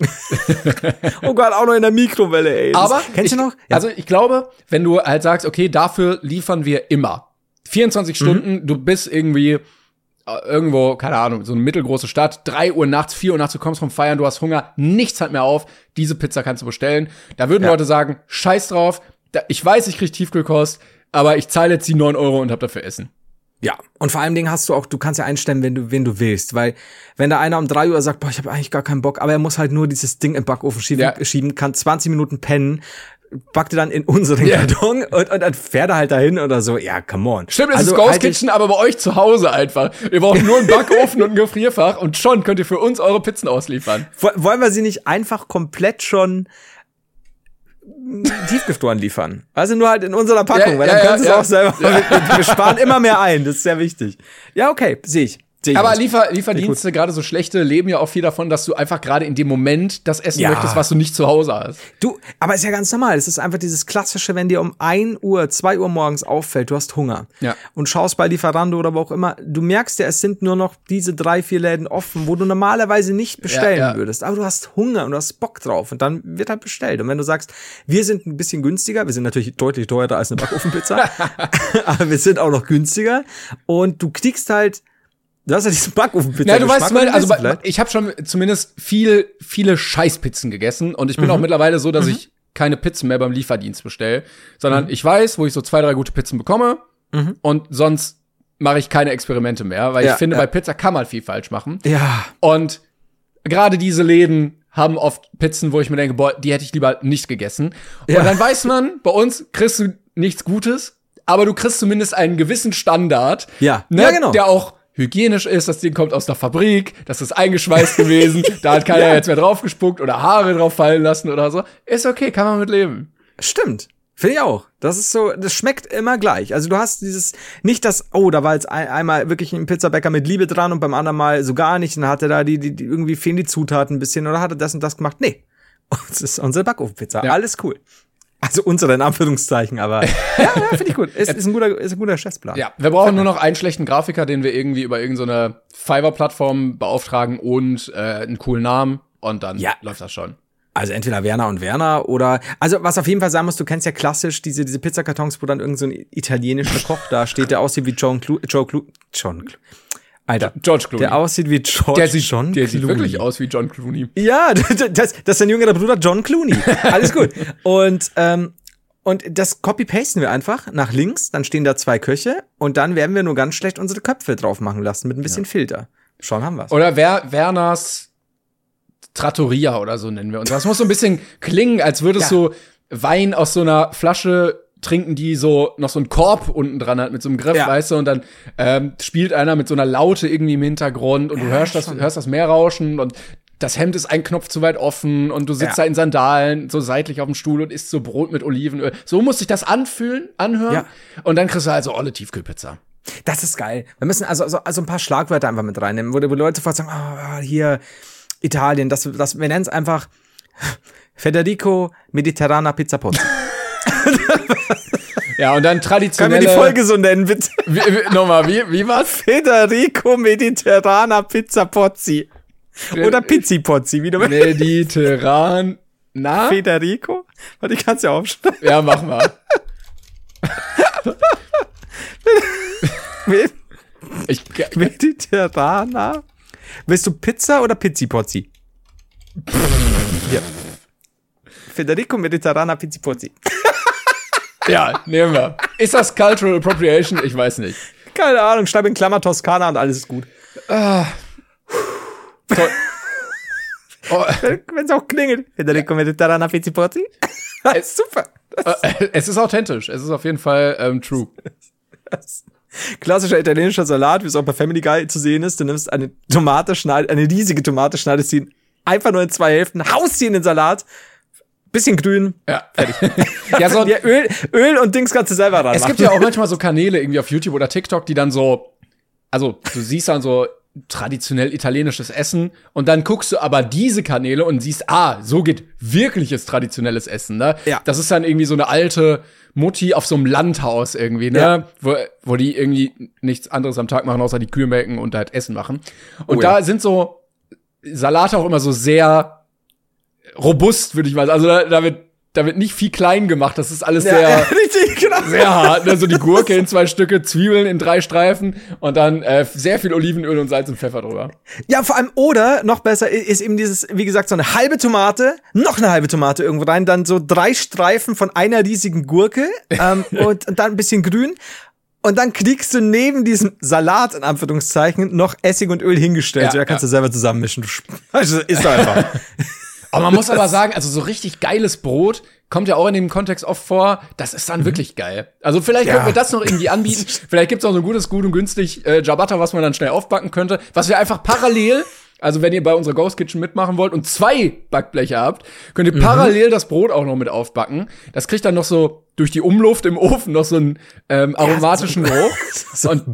Oh Gott, auch noch in der Mikrowelle, ey. Das, aber, kennst ich, du noch? Ja. Also ich glaube, wenn du halt sagst, okay, dafür liefern wir immer. vierundzwanzig mhm. Stunden, du bist irgendwie irgendwo, keine Ahnung, so eine mittelgroße Stadt, drei Uhr nachts, vier Uhr nachts, du kommst vom Feiern, du hast Hunger, nichts hat mehr auf, diese Pizza kannst du bestellen. Da würden ja. Leute sagen, scheiß drauf, ich weiß, ich krieg Tiefkühlkost, aber ich zahle jetzt die neun Euro und hab dafür Essen. Ja, und vor allen Dingen hast du auch, du kannst ja einstellen, wenn du, wen du willst, weil wenn da einer um drei Uhr sagt, boah, ich habe eigentlich gar keinen Bock, aber er muss halt nur dieses Ding im Backofen schieben, ja. schieben kann zwanzig Minuten pennen, packte dann in unseren yeah. Karton und, und dann fährt er halt dahin oder so. Ja, come on. Stimmt, es also, ist Ghost halt Kitchen, aber bei euch zu Hause einfach. Ihr braucht nur einen Backofen und ein Gefrierfach und schon könnt ihr für uns eure Pizzen ausliefern. Wollen wir sie nicht einfach komplett schon tiefgefroren liefern? Also nur halt in unserer Packung, ja, weil dann ja, können sie ja, es ja. auch selber. Ja. Wir sparen immer mehr ein, das ist sehr wichtig. Ja, okay, sehe ich. Aber Liefer- Lieferdienste, gerade so schlechte, leben ja auch viel davon, dass du einfach gerade in dem Moment das essen ja. möchtest, was du nicht zu Hause hast. Du, aber ist ja ganz normal. Es ist einfach dieses klassische, wenn dir um ein Uhr, zwei Uhr morgens auffällt, du hast Hunger ja. und schaust bei Lieferando oder wo auch immer, du merkst ja, es sind nur noch diese drei, vier Läden offen, wo du normalerweise nicht bestellen ja, ja. würdest. Aber du hast Hunger und du hast Bock drauf und dann wird halt bestellt. Und wenn du sagst, wir sind ein bisschen günstiger, wir sind natürlich deutlich teurer als eine Backofenpizza, aber wir sind auch noch günstiger und du kriegst halt Du hast ja diesen Backofenpizza. Ja, du weißt, mein, also ich habe schon zumindest viel, viele Scheißpizzen gegessen und ich bin mhm. auch mittlerweile so, dass mhm. ich keine Pizzen mehr beim Lieferdienst bestelle, sondern mhm. ich weiß, wo ich so zwei, drei gute Pizzen bekomme mhm. und sonst mache ich keine Experimente mehr, weil ja, ich finde, ja. bei Pizza kann man viel falsch machen. Ja. Und gerade diese Läden haben oft Pizzen, wo ich mir denke, boah, die hätte ich lieber nicht gegessen. Ja. Und dann weiß man, bei uns kriegst du nichts Gutes, aber du kriegst zumindest einen gewissen Standard, ja. Ne, ja, genau. der auch hygienisch ist, das Ding kommt aus der Fabrik, das ist eingeschweißt gewesen, da hat keiner ja. jetzt mehr draufgespuckt oder Haare drauf fallen lassen oder so. Ist okay, kann man mit leben. Stimmt. Finde ich auch. Das ist so, das schmeckt immer gleich. Also du hast dieses, nicht das, oh, da war jetzt ein, einmal wirklich ein Pizzabäcker mit Liebe dran und beim anderen Mal so gar nicht und dann hat er da die, die, die irgendwie fehlen die Zutaten ein bisschen oder hat er das und das gemacht. Nee. Das ist unsere Backofenpizza. Ja. Alles cool. Also unsere in Anführungszeichen, aber ja, ja finde ich gut. Ist, ist, ein guter, ist ein guter Chefsplan. Ja, wir brauchen nur noch einen schlechten Grafiker, den wir irgendwie über irgendeine so Fiverr-Plattform beauftragen und äh, einen coolen Namen und dann ja. läuft das schon. Also entweder Werner und Werner oder, also was auf jeden Fall sein muss, du kennst ja klassisch diese diese Pizzakartons, wo dann irgend so ein italienischer Koch da steht, der aussieht wie John Clooney, Joe Clooney, John Clooney. Alter, George Clooney. Der aussieht wie George der sieht, John der Clooney. sieht wirklich aus wie John Clooney. Ja, das, das ist sein jüngerer Bruder John Clooney. Alles gut. Und ähm, Und das copy-pasten wir einfach nach links, dann stehen da zwei Köche und dann werden wir nur ganz schlecht unsere Köpfe drauf machen lassen mit ein bisschen ja. Filter. Schon haben wir's. Oder Wer- Werners Trattoria oder so nennen wir uns. Das muss so ein bisschen klingen, als würdest ja. du Wein aus so einer Flasche trinken, die so noch so einen Korb unten dran hat mit so einem Griff, ja. weißt du, und dann ähm, spielt einer mit so einer Laute irgendwie im Hintergrund und ja, du hörst das, hörst das Meer rauschen und das Hemd ist ein Knopf zu weit offen und du sitzt ja. da in Sandalen, so seitlich auf dem Stuhl und isst so Brot mit Olivenöl. So muss sich das anfühlen, anhören. Ja. Und dann kriegst du halt so olle Tiefkühlpizza. Das ist geil. Wir müssen also, also, also ein paar Schlagwörter einfach mit reinnehmen, wo die Leute sofort sagen, oh, hier Italien, das, das, wir nennen es einfach Federico Mediterrana Pizza Pozzi. Ja, und dann traditionelle... Können wir die Folge so nennen, bitte? Wie, wie, nochmal, wie, wie was? Federico Mediterrana Pizza Pozzi. Oder Pizzi Pozzi, wie du willst. Mediterran... Na? Federico? Warte, ich kann's ja aufschreiben. Ja, mach mal. ich, Mediterrana. Willst du Pizza oder Pizzi Pozzi? Ja. Federico Mediterrana Pizzi Pozzi. Ja, nehmen wir. Ist das Cultural Appropriation? Ich weiß nicht. Keine Ahnung, schreib in Klammer Toskana und alles ist gut. Ah. Toll. Oh. Wenn es auch klingelt. Federico Mediterrana Pizzipozzi. Super. Es ist authentisch. Es ist auf jeden Fall ähm, true. Klassischer italienischer Salat, wie es auch bei Family Guy zu sehen ist. Du nimmst eine Tomate, schneid, eine riesige Tomate, schneidest sie einfach nur in zwei Hälften, haust sie in den Salat, bisschen grün, ja, fertig. Ja, so ja, Öl, Öl und Dings kannst du selber ran. Es gibt ja auch manchmal so Kanäle irgendwie auf YouTube oder TikTok, die dann so, also du siehst dann so traditionell italienisches Essen und dann guckst du aber diese Kanäle und siehst, ah, so geht wirkliches traditionelles Essen, ne? Ja. Das ist dann irgendwie so eine alte Mutti auf so einem Landhaus irgendwie, ne? Ja. Wo, wo die irgendwie nichts anderes am Tag machen, außer die Kühe melken und halt Essen machen. Und oh, da ja. sind so Salate auch immer so sehr robust, würde ich mal sagen. Also da, da wird Da wird nicht viel klein gemacht, das ist alles ja, sehr, ja, richtig, genau. sehr hart. Ne? So die Gurke in zwei Stücke, Zwiebeln in drei Streifen und dann äh, sehr viel Olivenöl und Salz und Pfeffer drüber. Ja, vor allem, oder, noch besser, ist eben dieses, wie gesagt, so eine halbe Tomate, noch eine halbe Tomate irgendwo rein, dann so drei Streifen von einer riesigen Gurke ähm, und, und dann ein bisschen grün. Und dann kriegst du neben diesem Salat, in Anführungszeichen, noch Essig und Öl hingestellt. Ja, so, ja kannst ja. du selber zusammenmischen. Also, ist doch einfach. Aber man muss aber sagen, also so richtig geiles Brot kommt ja auch in dem Kontext oft vor, das ist dann mhm. wirklich geil. Also vielleicht ja. können wir das noch irgendwie anbieten. Vielleicht gibt's auch so ein gutes, gut und günstig äh, Ciabatta, was man dann schnell aufbacken könnte. Was wir einfach parallel, also wenn ihr bei unserer Ghost Kitchen mitmachen wollt und zwei Backbleche habt, könnt ihr mhm. parallel das Brot auch noch mit aufbacken. Das kriegt dann noch so durch die Umluft im Ofen noch so einen ähm, aromatischen ja, so, Geruch. So, und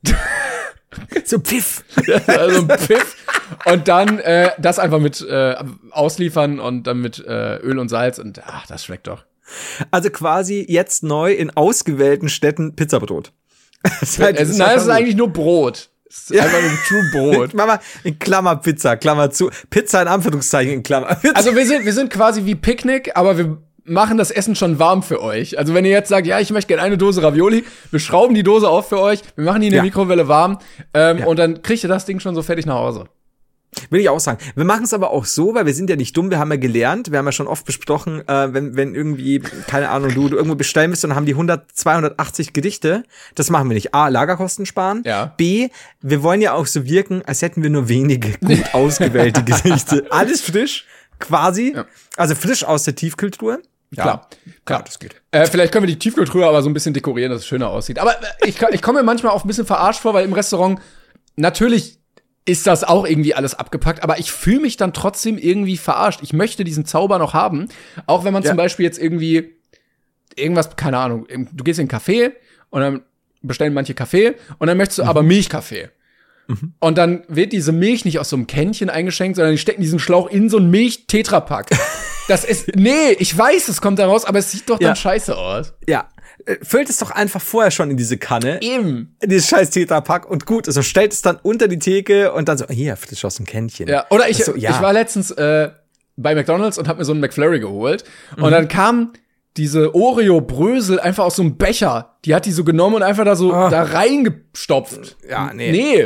so Pfiff. Also Pfiff. Und dann äh, das einfach mit äh, ausliefern und dann mit äh, Öl und Salz und ach, das schmeckt doch. Also quasi jetzt neu in ausgewählten Städten Pizzabrot. Das halt, es, nein, es ist eigentlich nur Brot. Es ist ja. einfach nur True Brot. Mach mal in Klammer Pizza, Klammer zu. Pizza in Anführungszeichen in Klammer. Pizza. Also wir sind wir sind quasi wie Picknick, aber wir machen das Essen schon warm für euch. Also wenn ihr jetzt sagt, ja, ich möchte gerne eine Dose Ravioli, wir schrauben die Dose auf für euch, wir machen die in der ja. Mikrowelle warm ähm, ja. und dann kriegt ihr das Ding schon so fertig nach Hause. Will ich auch sagen. Wir machen es aber auch so, weil wir sind ja nicht dumm, wir haben ja gelernt, wir haben ja schon oft besprochen, äh, wenn wenn irgendwie, keine Ahnung, du, du irgendwo bestellen willst und dann haben die hundert, zweihundertachtzig Gerichte, das machen wir nicht. A, Lagerkosten sparen. Ja. B, wir wollen ja auch so wirken, als hätten wir nur wenige gut ausgewählte Gerichte. Alles frisch, quasi. Ja. Also frisch aus der Tiefkühltruhe. Ja, klar, klar, das geht. Äh, vielleicht können wir die Tiefkühltruhe aber so ein bisschen dekorieren, dass es schöner aussieht. Aber ich, ich komme mir manchmal auch ein bisschen verarscht vor, weil im Restaurant natürlich ist das auch irgendwie alles abgepackt, aber ich fühle mich dann trotzdem irgendwie verarscht. Ich möchte diesen Zauber noch haben, auch wenn man ja. zum Beispiel jetzt irgendwie irgendwas, keine Ahnung, du gehst in einen Café und dann bestellen manche Kaffee und dann möchtest du mhm. aber Milchkaffee. Mhm. Und dann wird diese Milch nicht aus so einem Kännchen eingeschenkt, sondern die stecken diesen Schlauch in so einen Milch-Tetrapack. Das ist, nee, ich weiß, es kommt da raus, aber es sieht doch dann ja. scheiße aus. Ja. Füllt es doch einfach vorher schon in diese Kanne. Eben. In dieses scheiß Tetrapack und gut, also stellt es dann unter die Theke und dann so, hier, frisch aus dem Kännchen. Ja, oder ich, so, ja. ich war letztens äh, bei McDonald's und hab mir so einen McFlurry geholt mhm. und dann kam diese Oreo-Brösel einfach aus so einem Becher. Die hat die so genommen und einfach da so oh. da reingestopft. Ja, nee. Nee.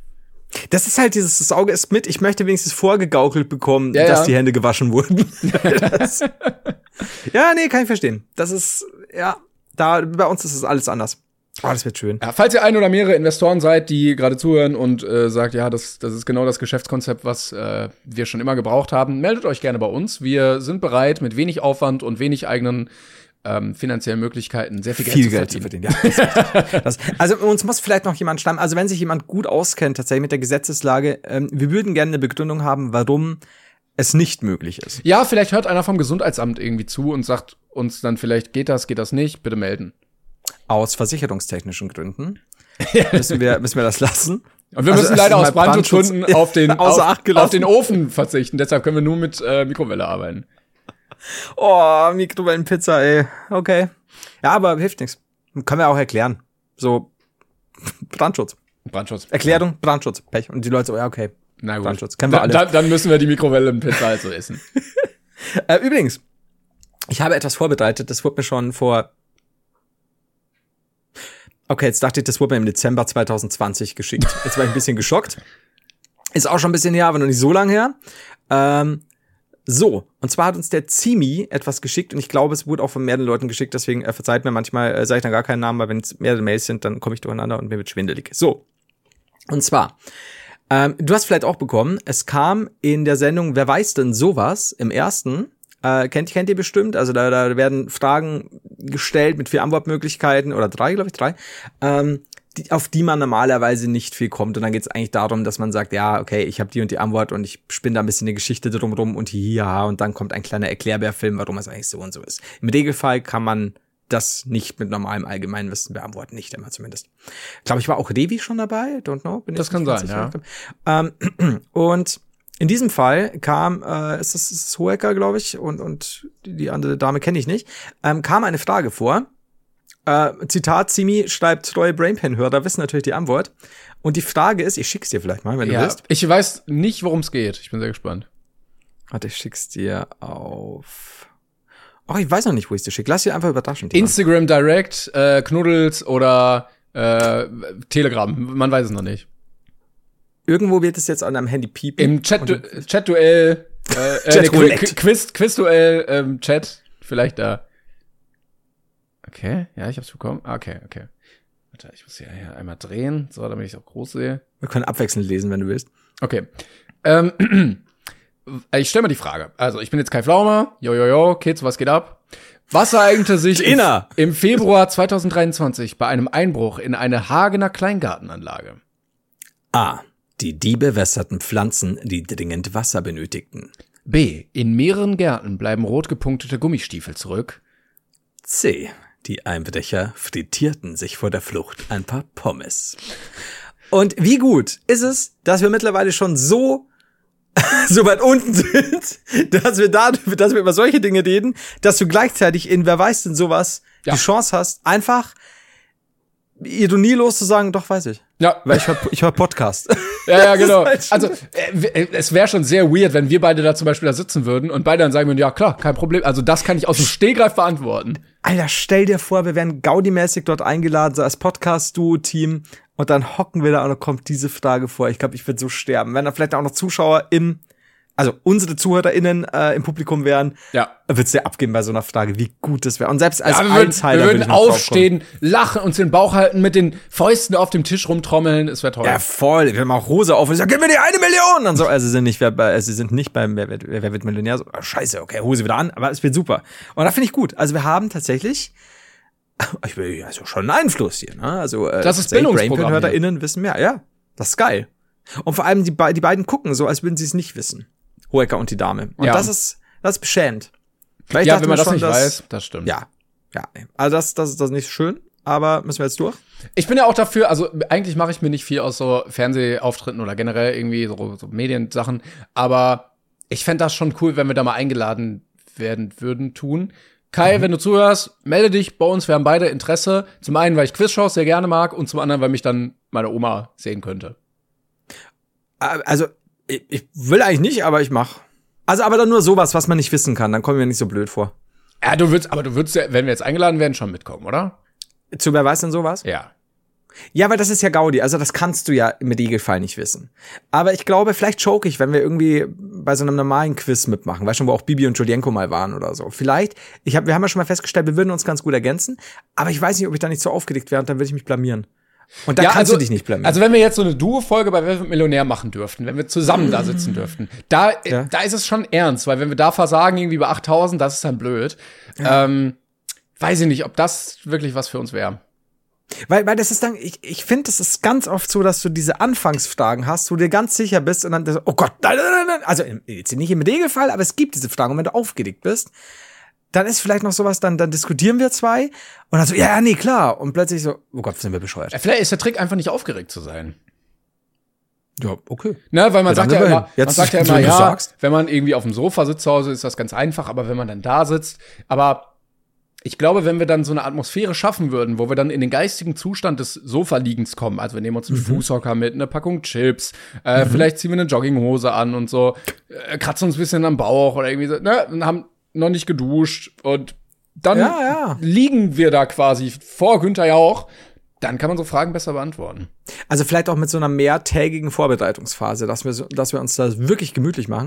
Das ist halt dieses, das Auge ist mit, ich möchte wenigstens vorgegaukelt bekommen, ja, dass ja. die Hände gewaschen wurden. das, ja, nee, kann ich verstehen. Das ist, ja, da, bei uns ist das alles anders. Oh, das wird schön. Ja, falls ihr ein oder mehrere Investoren seid, die gerade zuhören und äh, sagt, ja, das, das ist genau das Geschäftskonzept, was äh, wir schon immer gebraucht haben, meldet euch gerne bei uns. Wir sind bereit, mit wenig Aufwand und wenig eigenen ähm, finanziellen Möglichkeiten sehr viel Geld, viel zu, Geld verdienen. zu verdienen. Ja, das, also uns muss vielleicht noch jemand schreiben, also wenn sich jemand gut auskennt tatsächlich mit der Gesetzeslage, ähm, wir würden gerne eine Begründung haben, warum es nicht möglich ist. Ja, vielleicht hört einer vom Gesundheitsamt irgendwie zu und sagt uns dann vielleicht, geht das, geht das nicht, bitte melden. Aus versicherungstechnischen Gründen müssen wir, müssen wir das lassen. Und wir müssen also, leider aus Brandschutzgründen auf den, außer Acht auf, auf den Ofen verzichten. Deshalb können wir nur mit äh, Mikrowelle arbeiten. Oh, Mikrowellenpizza, ey. Okay. Ja, aber hilft nichts. Können wir auch erklären. So, Brandschutz. Brandschutz. Erklärung, Brandschutz. Pech. Und die Leute so, ja, okay. Na gut. Brandschutz. Kennen wir alle. Dann, dann müssen wir die Mikrowellenpizza halt so essen. äh, übrigens, ich habe etwas vorbereitet. Das wurde mir schon vor Okay, jetzt dachte ich, das wurde mir im Dezember zwanzig zwanzig geschickt. Jetzt war ich ein bisschen geschockt. Ist auch schon ein bisschen her, aber noch nicht so lang her. Ähm, So, und zwar hat uns der Zimi etwas geschickt und ich glaube, es wurde auch von mehreren Leuten geschickt, deswegen äh, verzeiht mir manchmal, äh, sage ich dann gar keinen Namen, weil wenn es mehrere Mails sind, dann komme ich durcheinander und mir wird schwindelig. So, und zwar, ähm, du hast vielleicht auch bekommen, es kam in der Sendung Wer weiß denn sowas im ersten, äh, kennt, kennt ihr bestimmt, also da, da werden Fragen gestellt mit vier Antwortmöglichkeiten oder drei, glaube ich, drei, ähm, Die, auf die man normalerweise nicht viel kommt. Und dann geht es eigentlich darum, dass man sagt, ja, okay, ich habe die und die Antwort und ich spinne da ein bisschen eine Geschichte drumrum und ja, und dann kommt ein kleiner Erklärbärfilm, warum es eigentlich so und so ist. Im Regelfall kann man das nicht mit normalem Allgemeinwissen beantworten, nicht immer zumindest. Ich glaube, ich war auch Revi schon dabei, don't know. Bin das kann sein, ja. Ähm, und in diesem Fall kam, äh, ist das, ist das Hohecker, glaube ich, und, und die, die andere Dame kenne ich nicht, ähm, kam eine Frage vor. Äh, Zitat, Simi schreibt, treue Brainpan-Hörer wissen natürlich die Antwort. Und die Frage ist, ich schick's dir vielleicht mal, wenn ja, du willst. Ich weiß nicht, worum es geht. Ich bin sehr gespannt. Warte, ich schick's dir auf... Ach, ich weiß noch nicht, wo ich's dir schicke. Lass dir einfach überraschen. Instagram Direct, äh, Knuddels oder äh, Telegram. Man weiß es noch nicht. Irgendwo wird es jetzt an deinem Handy piepen. Im Chat-Duell, Chat äh, Chat äh, nee, Quiz, Quiz-Duell, ähm, Chat, vielleicht da. Okay, ja, ich hab's bekommen. Okay, okay. Warte, ich muss hier, hier einmal drehen, so, damit ich es auch groß sehe. Wir können abwechselnd lesen, wenn du willst. Okay. Ähm, ich stelle mal die Frage. Also, ich bin jetzt Kai Pflaume. Jo, jo, jo, Kids, was geht ab? Was ereignete sich im, im Februar zwanzig dreiundzwanzig bei einem Einbruch in eine Hagener Kleingartenanlage? A. Die Diebe wässerten Pflanzen, die dringend Wasser benötigten. B. In mehreren Gärten bleiben rot gepunktete Gummistiefel zurück. C. Die Einbrecher frittierten sich vor der Flucht ein paar Pommes. Und wie gut ist es, dass wir mittlerweile schon so, so weit unten sind, dass wir da, dass wir über solche Dinge reden, dass du gleichzeitig in Wer weiß denn sowas ja. die Chance hast, einfach ironielos zu sagen, doch, weiß ich. Ja. Weil ich hör, ich hör Podcast. Ja, ja, genau. Halt also, äh, es wäre schon sehr weird, wenn wir beide da zum Beispiel da sitzen würden und beide dann sagen würden, ja, klar, kein Problem. Also, das kann ich aus dem Stegreif beantworten. Alter, stell dir vor, wir wären Gaudi-mäßig dort eingeladen, so als Podcast-Duo-Team. Und dann hocken wir da und dann kommt diese Frage vor. Ich glaube, ich würde so sterben. Wenn da vielleicht auch noch Zuschauer im, also unsere ZuhörerInnen äh, im Publikum wären, ja, wird's dir abgehen bei so einer Frage, wie gut das wäre. Und selbst als ja, wir würden, Insider wir würden aufstehen, lachen, uns den Bauch halten, mit den Fäusten auf dem Tisch rumtrommeln. Es wäre toll. Ja, voll. Wir haben auch Hose auf und ich sag, gib mir die eine Million! Und so, also sie sind nicht, wer, sie sind nicht beim Wer, wer, wer wird Millionär? So, oh, scheiße, okay, Hose wieder an, aber es wird super. Und da finde ich gut. Also wir haben tatsächlich, ich will also schon einen Einfluss hier, ne? Also äh, das ist Bildungsprogramm. HörerInnen wissen mehr, ja. Das ist geil. Und vor allem die, die beiden gucken so, als würden sie es nicht wissen. Hohecker und die Dame. Und ja. das ist, das ist beschämend. Weil ja, wenn man das schon, nicht dass, weiß, das stimmt. Ja, ja. Also das, das, das ist nicht schön, aber müssen wir jetzt durch? Ich bin ja auch dafür, also eigentlich mache ich mir nicht viel aus so Fernsehauftritten oder generell irgendwie so, so Mediensachen, aber ich fände das schon cool, wenn wir da mal eingeladen werden würden, tun. Kai, mhm. wenn du zuhörst, melde dich bei uns, wir haben beide Interesse. Zum einen, weil ich Quizshows sehr gerne mag und zum anderen, weil mich dann meine Oma sehen könnte. Also, ich, ich will eigentlich nicht, aber ich mach. Also, aber dann nur sowas, was man nicht wissen kann, dann kommen wir nicht so blöd vor. Ja, du würdest, aber du würdest ja, wenn wir jetzt eingeladen werden, schon mitkommen, oder? Zu Wer weiß denn sowas? Ja. Ja, weil das ist ja Gaudi, also das kannst du ja im Regelfall nicht wissen. Aber ich glaube, vielleicht choke ich, wenn wir irgendwie bei so einem normalen Quiz mitmachen, weißt du, wo auch Bibi und Julienko mal waren oder so. Vielleicht, ich hab, wir haben ja schon mal festgestellt, wir würden uns ganz gut ergänzen, aber ich weiß nicht, ob ich da nicht so aufgeregt wäre und dann würde ich mich blamieren. Und da ja, kannst also, du dich nicht blamieren. Also wenn wir jetzt so eine Duo-Folge bei Wer wird Millionär machen dürften, wenn wir zusammen da sitzen dürften, da, ja. da ist es schon ernst, weil wenn wir da versagen irgendwie bei achttausend, das ist dann blöd. Ja. Ähm, weiß ich nicht, ob das wirklich was für uns wäre. Weil, weil das ist dann, ich, ich finde, das ist ganz oft so, dass du diese Anfangsfragen hast, wo du dir ganz sicher bist und dann, das, oh Gott, nein, nein, nein, also jetzt nicht im Regelfall, aber es gibt diese Fragen und wenn du aufgeregt bist, dann ist vielleicht noch sowas, dann, dann diskutieren wir zwei und dann so, ja, nee, klar. Und plötzlich so, oh Gott, sind wir bescheuert. Ja, vielleicht ist der Trick einfach nicht aufgeregt zu sein. Ja, okay. Ne, weil man ja, sagt ja immer, Jetzt, man sagt ja immer, so, ja, sagst. wenn man irgendwie auf dem Sofa sitzt zu Hause, ist das ganz einfach, aber wenn man dann da sitzt, aber ich glaube, wenn wir dann so eine Atmosphäre schaffen würden, wo wir dann in den geistigen Zustand des Sofa-Liegens kommen, also wir nehmen uns einen mhm. Fußhocker mit, eine Packung Chips, äh, mhm. vielleicht ziehen wir eine Jogginghose an und so, äh, kratzen uns ein bisschen am Bauch oder irgendwie so, ne, und haben noch nicht geduscht und dann ja, ja. liegen wir da quasi vor Günther Jauch, dann kann man so Fragen besser beantworten. Also vielleicht auch mit so einer mehrtägigen Vorbereitungsphase, dass wir, so, dass wir uns da wirklich gemütlich machen.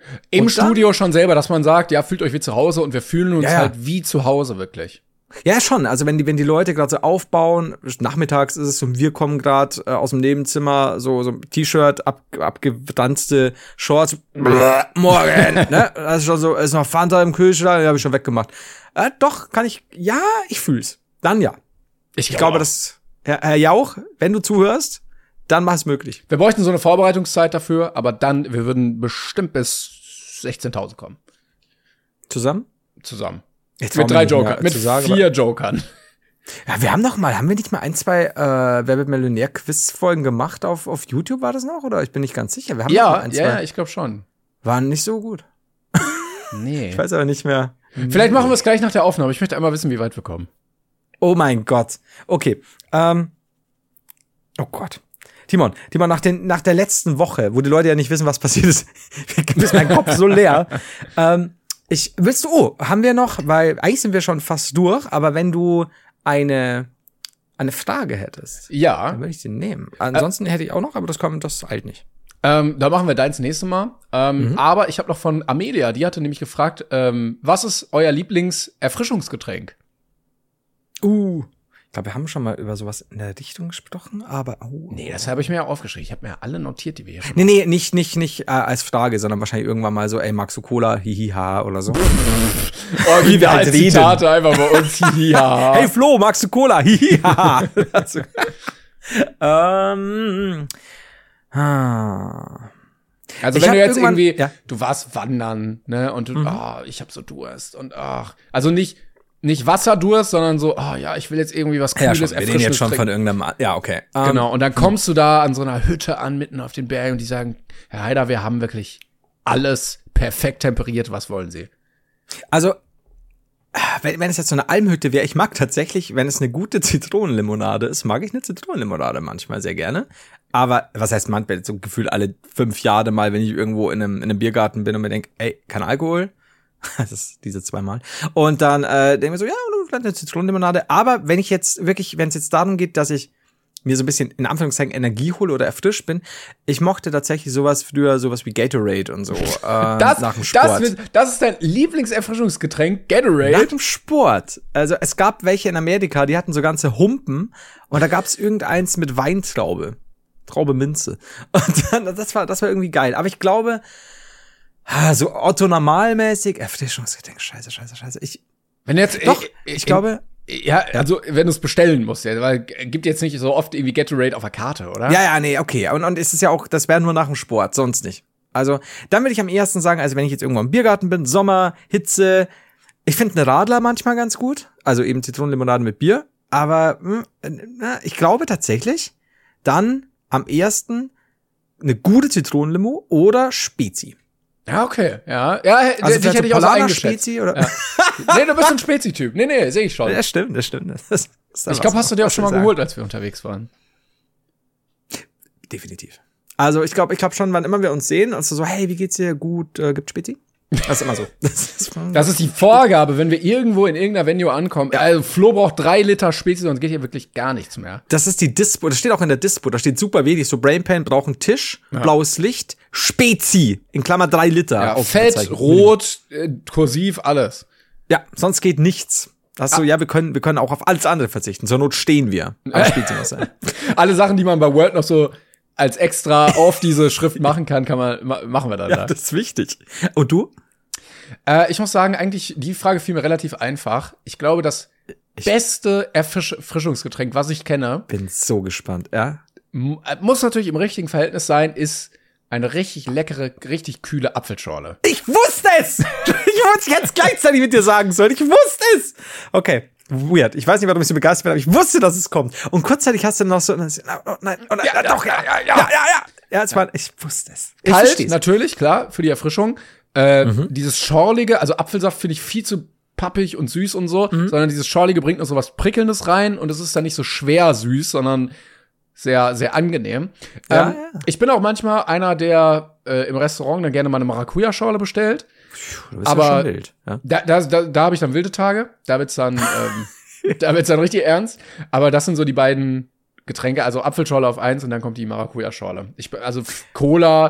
Im Und dann- Studio schon selber, dass man sagt, ja, fühlt euch wie zu Hause und wir fühlen uns Ja, ja. halt wie zu Hause wirklich. Ja, schon. Also wenn die, wenn die Leute gerade so aufbauen, nachmittags ist es so, wir kommen gerade äh, aus dem Nebenzimmer, so so T-Shirt, ab, abgedanzte Shorts, Bläh, morgen, ne? Das ist schon so, ist noch Fanta im Kühlschrank, habe ich schon weggemacht. Äh, doch, kann ich, ja, ich fühl's. Dann ja. Ich glaube, dass, Herr, Herr Jauch, wenn du zuhörst, dann mach es möglich. Wir bräuchten so eine Vorbereitungszeit dafür, aber dann, wir würden bestimmt bis sechzehntausend kommen. Zusammen? Zusammen. Jetzt Mit drei Jokern, mit zu sagen, vier Jokern. Ja, wir haben noch mal, haben wir nicht mal ein, zwei äh, Wer wird Millionär-Quiz-Folgen gemacht auf, auf YouTube, war das noch? Oder ich bin nicht ganz sicher. Wir haben noch mal Ja, ein, zwei. ja, ja, ich glaube schon. Waren nicht so gut. Nee. Ich weiß aber nicht mehr. Vielleicht machen wir es gleich nach der Aufnahme. Ich möchte einmal wissen, wie weit wir kommen. Oh mein Gott. Okay. Ähm. Oh Gott. Timon, Timon, nach, den, nach der letzten Woche, wo die Leute ja nicht wissen, was passiert ist, ist mein Kopf so leer. ähm, ich, willst du, oh, haben wir noch, weil eigentlich sind wir schon fast durch, aber wenn du eine, eine Frage hättest, Ja. dann würde ich sie nehmen. Ansonsten hätte ich auch noch, aber das kommt, das eilt nicht. Ähm, da machen wir deins nächste Mal. Ähm, Mhm. Aber ich habe noch von Amelia, die hatte nämlich gefragt, ähm, was ist euer Lieblingserfrischungsgetränk? Uh. Ich glaube, wir haben schon mal über sowas in der Richtung gesprochen, aber oh. Nee, das habe ich mir ja aufgeschrieben. Ich habe mir ja alle notiert, die wir hier schon Nee, nee, nicht, nicht, nicht äh, als Frage, sondern wahrscheinlich irgendwann mal so, ey, magst du Cola? Hihiha oder so. Oh, wie wir halt reden. Zitate einfach bei uns. Ja. Hey Flo, magst du Cola? Hihiha. Also, ähm, ah. Also Ich wenn hab du jetzt irgendwann- irgendwie, ja. du warst wandern, ne, und du, Mhm. ah, ich hab so Durst und ach, also nicht nicht Wasserdurst, sondern so, ah, ja, ich will jetzt irgendwie was Ja, Cooles, schon, wir reden jetzt Erfrischendes schon von trinken. irgendeinem, ja, okay. Ähm, Genau, und dann kommst du da an so einer Hütte an, mitten auf den Bergen, und die sagen, Herr Heider, wir haben wirklich alles perfekt temperiert, was wollen Sie? Also, wenn, wenn es jetzt so eine Almhütte wäre, ich mag tatsächlich, wenn es eine gute Zitronenlimonade ist, mag ich eine Zitronenlimonade manchmal sehr gerne. Aber, was heißt manchmal, so gefühlt alle fünf Jahre mal, wenn ich irgendwo in einem, in einem Biergarten bin und mir denke, ey, kein Alkohol. Das ist diese zweimal. Und dann äh, denke ich mir so, ja, vielleicht eine Zitronenlimonade. Aber wenn ich jetzt wirklich, wenn es jetzt darum geht, dass ich mir so ein bisschen in Anführungszeichen Energie hole oder erfrischt bin, ich mochte tatsächlich sowas früher, sowas wie Gatorade und so äh, Das, nach dem Sport. das, das ist dein Lieblingserfrischungsgetränk, Gatorade? Nach dem Sport. Also es gab welche in Amerika, die hatten so ganze Humpen und da gab es irgendeins mit Weintraube. Traube Minze. Und dann, das war, das war irgendwie geil. Aber ich glaube, ah, so Otto normalmäßig, Erfrischungsgetränk, scheiße, scheiße, scheiße. Ich, Wenn jetzt, doch, ich, ich glaube, ja, also wenn du es bestellen musst, ja, weil gibt jetzt nicht so oft irgendwie Gatorade auf der Karte, oder? ja, ja, nee, okay. Und, und es ist ja auch, das wäre nur nach dem Sport, sonst nicht. Also, dann würde ich am ehesten sagen, also wenn ich jetzt irgendwo im Biergarten bin, Sommer, Hitze, ich finde eine Radler manchmal ganz gut. Also eben Zitronenlimonade mit Bier. Aber mh, na, ich glaube tatsächlich, dann am ehesten eine gute Zitronenlimo oder Spezi. Ja, okay, ja. Ja, Also dich hätte ich auch so eingeschätzt. Spezi oder? Ja. Nee, du bist ein Spezi-Typ. Nee, nee, sehe ich schon. Das stimmt, das stimmt. Das ist, das ist Ich glaube, hast du dir auch was schon mal soll ich geholt, als wir unterwegs waren. sagen? Definitiv. Also ich glaube, ich glaube schon, wann immer wir uns sehen, und so, hey, wie geht's dir? Gut, äh, gibt's Spezi? Das ist immer so. Das ist, Das ist die Vorgabe, wenn wir irgendwo in irgendeiner Venue ankommen. Also Flo braucht drei Liter Spezi, sonst geht hier wirklich gar nichts mehr. Das ist die Dispo, das steht auch in der Dispo, da steht super wenig, so Brainpan braucht einen Tisch, Ja. blaues Licht, Spezi, in Klammer drei Liter. Ja, Ausgezeichnet. Fett, rot, äh, kursiv, alles. Ja, sonst geht nichts. Das ist so, ja, wir können, wir können auch auf alles andere verzichten, zur Not stehen wir. Aber Spezi muss sein. Alle Sachen, die man bei Word noch so als extra auf diese Schrift machen kann, kann man, ma machen wir dann Ja, da. das ist wichtig. Und du? Äh, ich muss sagen, eigentlich, die Frage fiel mir relativ einfach. Ich glaube, das beste Erfrisch Erfrischungsgetränk, was ich kenne, Bin so gespannt, ja? m- äh, muss natürlich im richtigen Verhältnis sein, ist eine richtig leckere, richtig kühle Apfelschorle. Ich wusste es! Ich wollte es jetzt gleichzeitig mit dir sagen sollen. Ich wusste es! Okay. Weird. Ich weiß nicht, warum ich so begeistert bin, aber ich wusste, dass es kommt. Und kurzzeitig hast du noch so, oh nein, oh nein, ja, doch, ja, ja, ja, ja, ja. Ja, es war, ich wusste es. Ich Kalt, versteh's. natürlich, klar, für die Erfrischung. Äh, Mhm. Dieses schorlige, also Apfelsaft finde ich viel zu pappig und süß und so, Mhm. sondern dieses schorlige bringt noch so was Prickelndes rein und es ist dann nicht so schwer süß, sondern sehr, sehr angenehm. Ja, ähm, ja. Ich bin auch manchmal einer, der äh, im Restaurant dann gerne mal eine Maracuja-Schorle bestellt. Du bist aber- ja schon wild. Ja. Da, da, da, da habe ich dann wilde Tage. Da wird's dann, ähm, da wird's dann richtig ernst. Aber das sind so die beiden Getränke, also Apfelschorle auf eins und dann kommt die Maracuja-Schorle. Ich, also Cola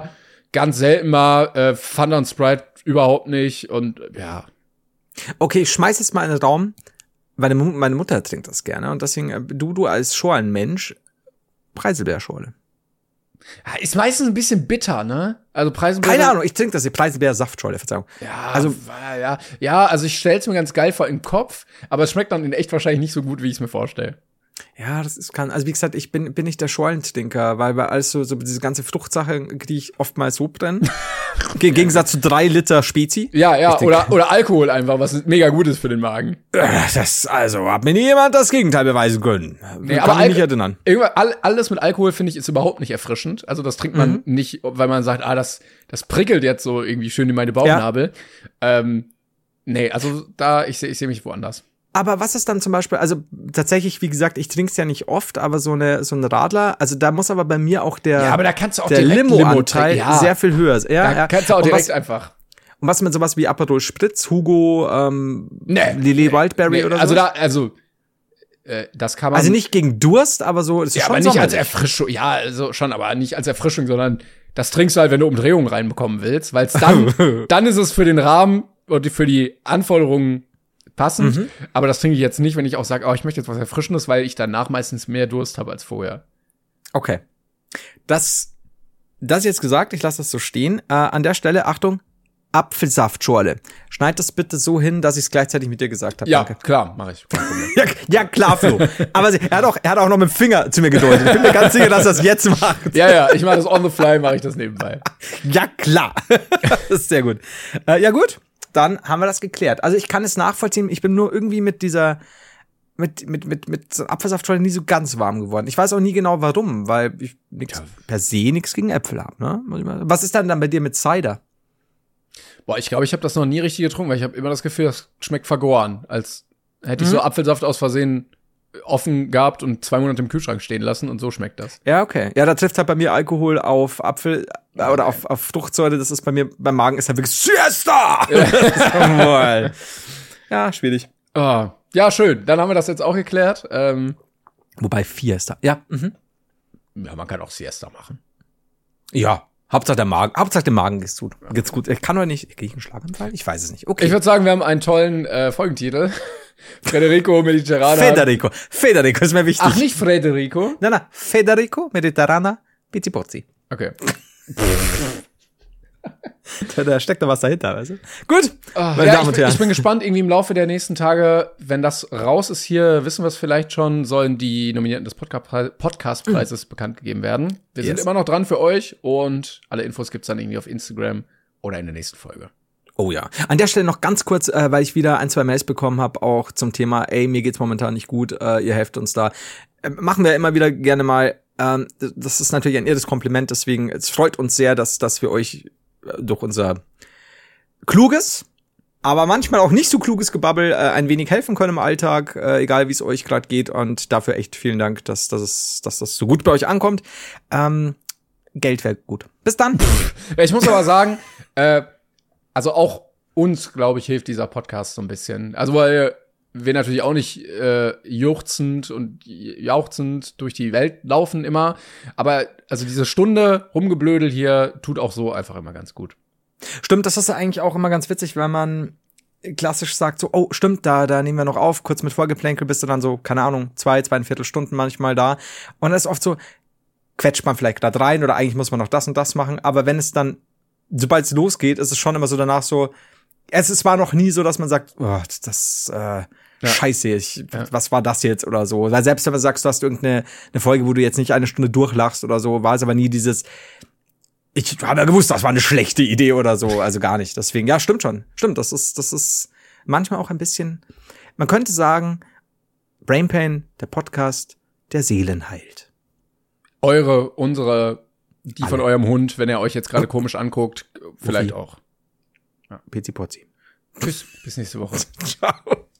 ganz selten mal, äh, Fanta und Sprite überhaupt nicht und ja. Okay, ich schmeiß jetzt mal in den Raum. Meine, meine Mutter trinkt das gerne und deswegen, äh, du, du als Scholenmensch, Preiselbeerschorle. Ja, ist meistens ein bisschen bitter, ne? Also Preiselbeer. Keine Ahnung, ich trinke das, die Preiselbeer-Saftschorle, Verzeihung. Ja, also, ja, ja, also ich stell's mir ganz geil vor im Kopf, aber es schmeckt dann in echt wahrscheinlich nicht so gut, wie ich es mir vorstelle. Ja, das ist kann, also wie gesagt, ich bin bin nicht der Scholentrinker, weil bei alles so, so diese ganze Fruchtsache kriege ich oftmals so drin. Im Gegensatz zu drei Liter Spezi. Ja, ja, oder oder Alkohol einfach, was mega gut ist für den Magen. Das, also, hat mir nie jemand das Gegenteil beweisen können. Nee, kann aber mich nicht erinnern. Irgendwann, all, alles mit Alkohol, finde ich, ist überhaupt nicht erfrischend. Also das trinkt man mhm. nicht, weil man sagt, ah, das, das prickelt jetzt so irgendwie schön in meine Bauchnabel. Ja. Ähm, nee, also da, ich sehe ich seh mich woanders. Aber was ist dann zum Beispiel, also tatsächlich, wie gesagt, ich trinke es ja nicht oft, aber so eine so ein Radler, also da muss aber bei mir auch der, ja, aber da kannst du auch der Limo-Anteil Limo ja. sehr viel höher sein. Ja, da ja. kannst du auch und direkt was, einfach. Und was mit sowas wie Aperol Spritz, Hugo, ähm, nee, Lillet nee, Wildberry nee, oder so? Also da, also äh, das kann man. Also nicht gegen Durst, aber so, das ist ja, schon aber nicht sommerlich. als Erfrischung. Ja, also schon, aber nicht als Erfrischung, sondern das trinkst du halt, wenn du Umdrehungen reinbekommen willst, weil dann, dann ist es für den Rahmen und für die Anforderungen passend, mhm. aber das trinke ich jetzt nicht, wenn ich auch sage, oh, ich möchte jetzt was Erfrischendes, weil ich danach meistens mehr Durst habe als vorher. Okay. Das, das jetzt gesagt, ich lasse das so stehen. Äh, an der Stelle, Achtung, Apfelsaftschorle. Schneid das bitte so hin, dass ich es gleichzeitig mit dir gesagt habe. Ja, Danke. klar, mache ich. Kein Problem. ja, ja, klar, Flo. Aber sie, er, hat auch, er hat auch noch mit dem Finger zu mir gedeutet. Ich bin mir ganz sicher, dass er das jetzt macht. Ja, ja, ich mache das on the fly, mache ich das nebenbei. Ja, klar. Das ist sehr gut. Äh, ja, gut. Dann haben wir das geklärt. Also ich kann es nachvollziehen. Ich bin nur irgendwie mit dieser, mit, mit, mit, mit so Apfelsaftschorle nie so ganz warm geworden. Ich weiß auch nie genau warum, weil ich nix, ja. per se nichts gegen Äpfel habe, ne? Was ist dann dann bei dir mit Cider? Boah, ich glaube, ich habe das noch nie richtig getrunken, weil ich habe immer das Gefühl, das schmeckt vergoren. Als hätte ich mhm. so Apfelsaft aus Versehen offen gehabt und zwei Monate im Kühlschrank stehen lassen und so schmeckt das. Ja, okay. Ja, da trifft halt bei mir Alkohol auf Apfel äh, oder auf, auf Fruchtsäure. Das ist bei mir, beim Magen ist halt wirklich Siesta! Ja, schwierig. Oh, ja, schön. Dann haben wir das jetzt auch geklärt. Ähm, Wobei Fiesta. Ja. Mhm. Ja, man kann auch Siesta machen. Ja. Hauptsache der Magen, Hauptsache dem Magen geht's gut. Geht's gut. Ich kann doch nicht, kriege ich einen Schlaganfall? Ich weiß es nicht. Okay. Ich würde sagen, wir haben einen tollen äh, Folgentitel. Federico Mediterrana. Federico. Federico ist mir wichtig. Ach, nicht Federico? Nein, nein. Federico Mediterrana Pizzipozzi. Okay. da, da steckt doch was dahinter, weißt du? Gut. Oh, ja, ich, bin, ich bin gespannt, irgendwie im Laufe der nächsten Tage, wenn das raus ist hier, wissen wir es vielleicht schon, sollen die Nominierten des Podca- Podcastpreises mhm. bekannt gegeben werden. Wir yes. sind immer noch dran für euch und alle Infos gibt's dann irgendwie auf Instagram oder in der nächsten Folge. Oh ja. An der Stelle noch ganz kurz, äh, weil ich wieder ein, zwei Mails bekommen habe, auch zum Thema, ey, mir geht's momentan nicht gut, äh, ihr helft uns da. Äh, machen wir immer wieder gerne mal. Ähm, das ist natürlich ein irres Kompliment, deswegen, es freut uns sehr, dass, dass wir euch äh, durch unser kluges, aber manchmal auch nicht so kluges Gebabbel äh, ein wenig helfen können im Alltag, äh, egal wie es euch gerade geht. Und dafür echt vielen Dank, dass, dass, es, dass das so gut bei euch ankommt. Ähm, Geld wäre gut. Bis dann. Ich muss aber sagen, äh, also auch uns, glaube ich, hilft dieser Podcast so ein bisschen. Also weil wir natürlich auch nicht äh, juchzend und jauchzend durch die Welt laufen immer. Aber also diese Stunde Rumgeblödel hier tut auch so einfach immer ganz gut. Stimmt, das ist ja eigentlich auch immer ganz witzig, wenn man klassisch sagt so, oh, stimmt, da da nehmen wir noch auf, kurz mit Vorgeplänkel bist du dann so, keine Ahnung, zwei, zweieinviertel Stunden manchmal da. Und das ist oft so, quetscht man vielleicht gerade rein oder eigentlich muss man noch das und das machen. Aber wenn es dann, sobald es losgeht, ist es schon immer so danach so, es, es war noch nie so, dass man sagt, oh, das, äh, ja. Scheiße, ich, ja. was war das jetzt oder so. Weil selbst wenn du sagst, du hast irgendeine eine Folge, wo du jetzt nicht eine Stunde durchlachst oder so, war es aber nie dieses, ich habe ja gewusst, das war eine schlechte Idee oder so, also gar nicht. Deswegen, ja, stimmt schon. Stimmt, das ist, das ist manchmal auch ein bisschen, man könnte sagen, Brain Pain, der Podcast, der Seelen heilt. Eure, unsere, die Alle. Von eurem Hund, wenn er euch jetzt gerade oh. komisch anguckt, vielleicht Ufi. Auch. Ja. Pizzipozzi. Tschüss, bis nächste Woche. Ciao.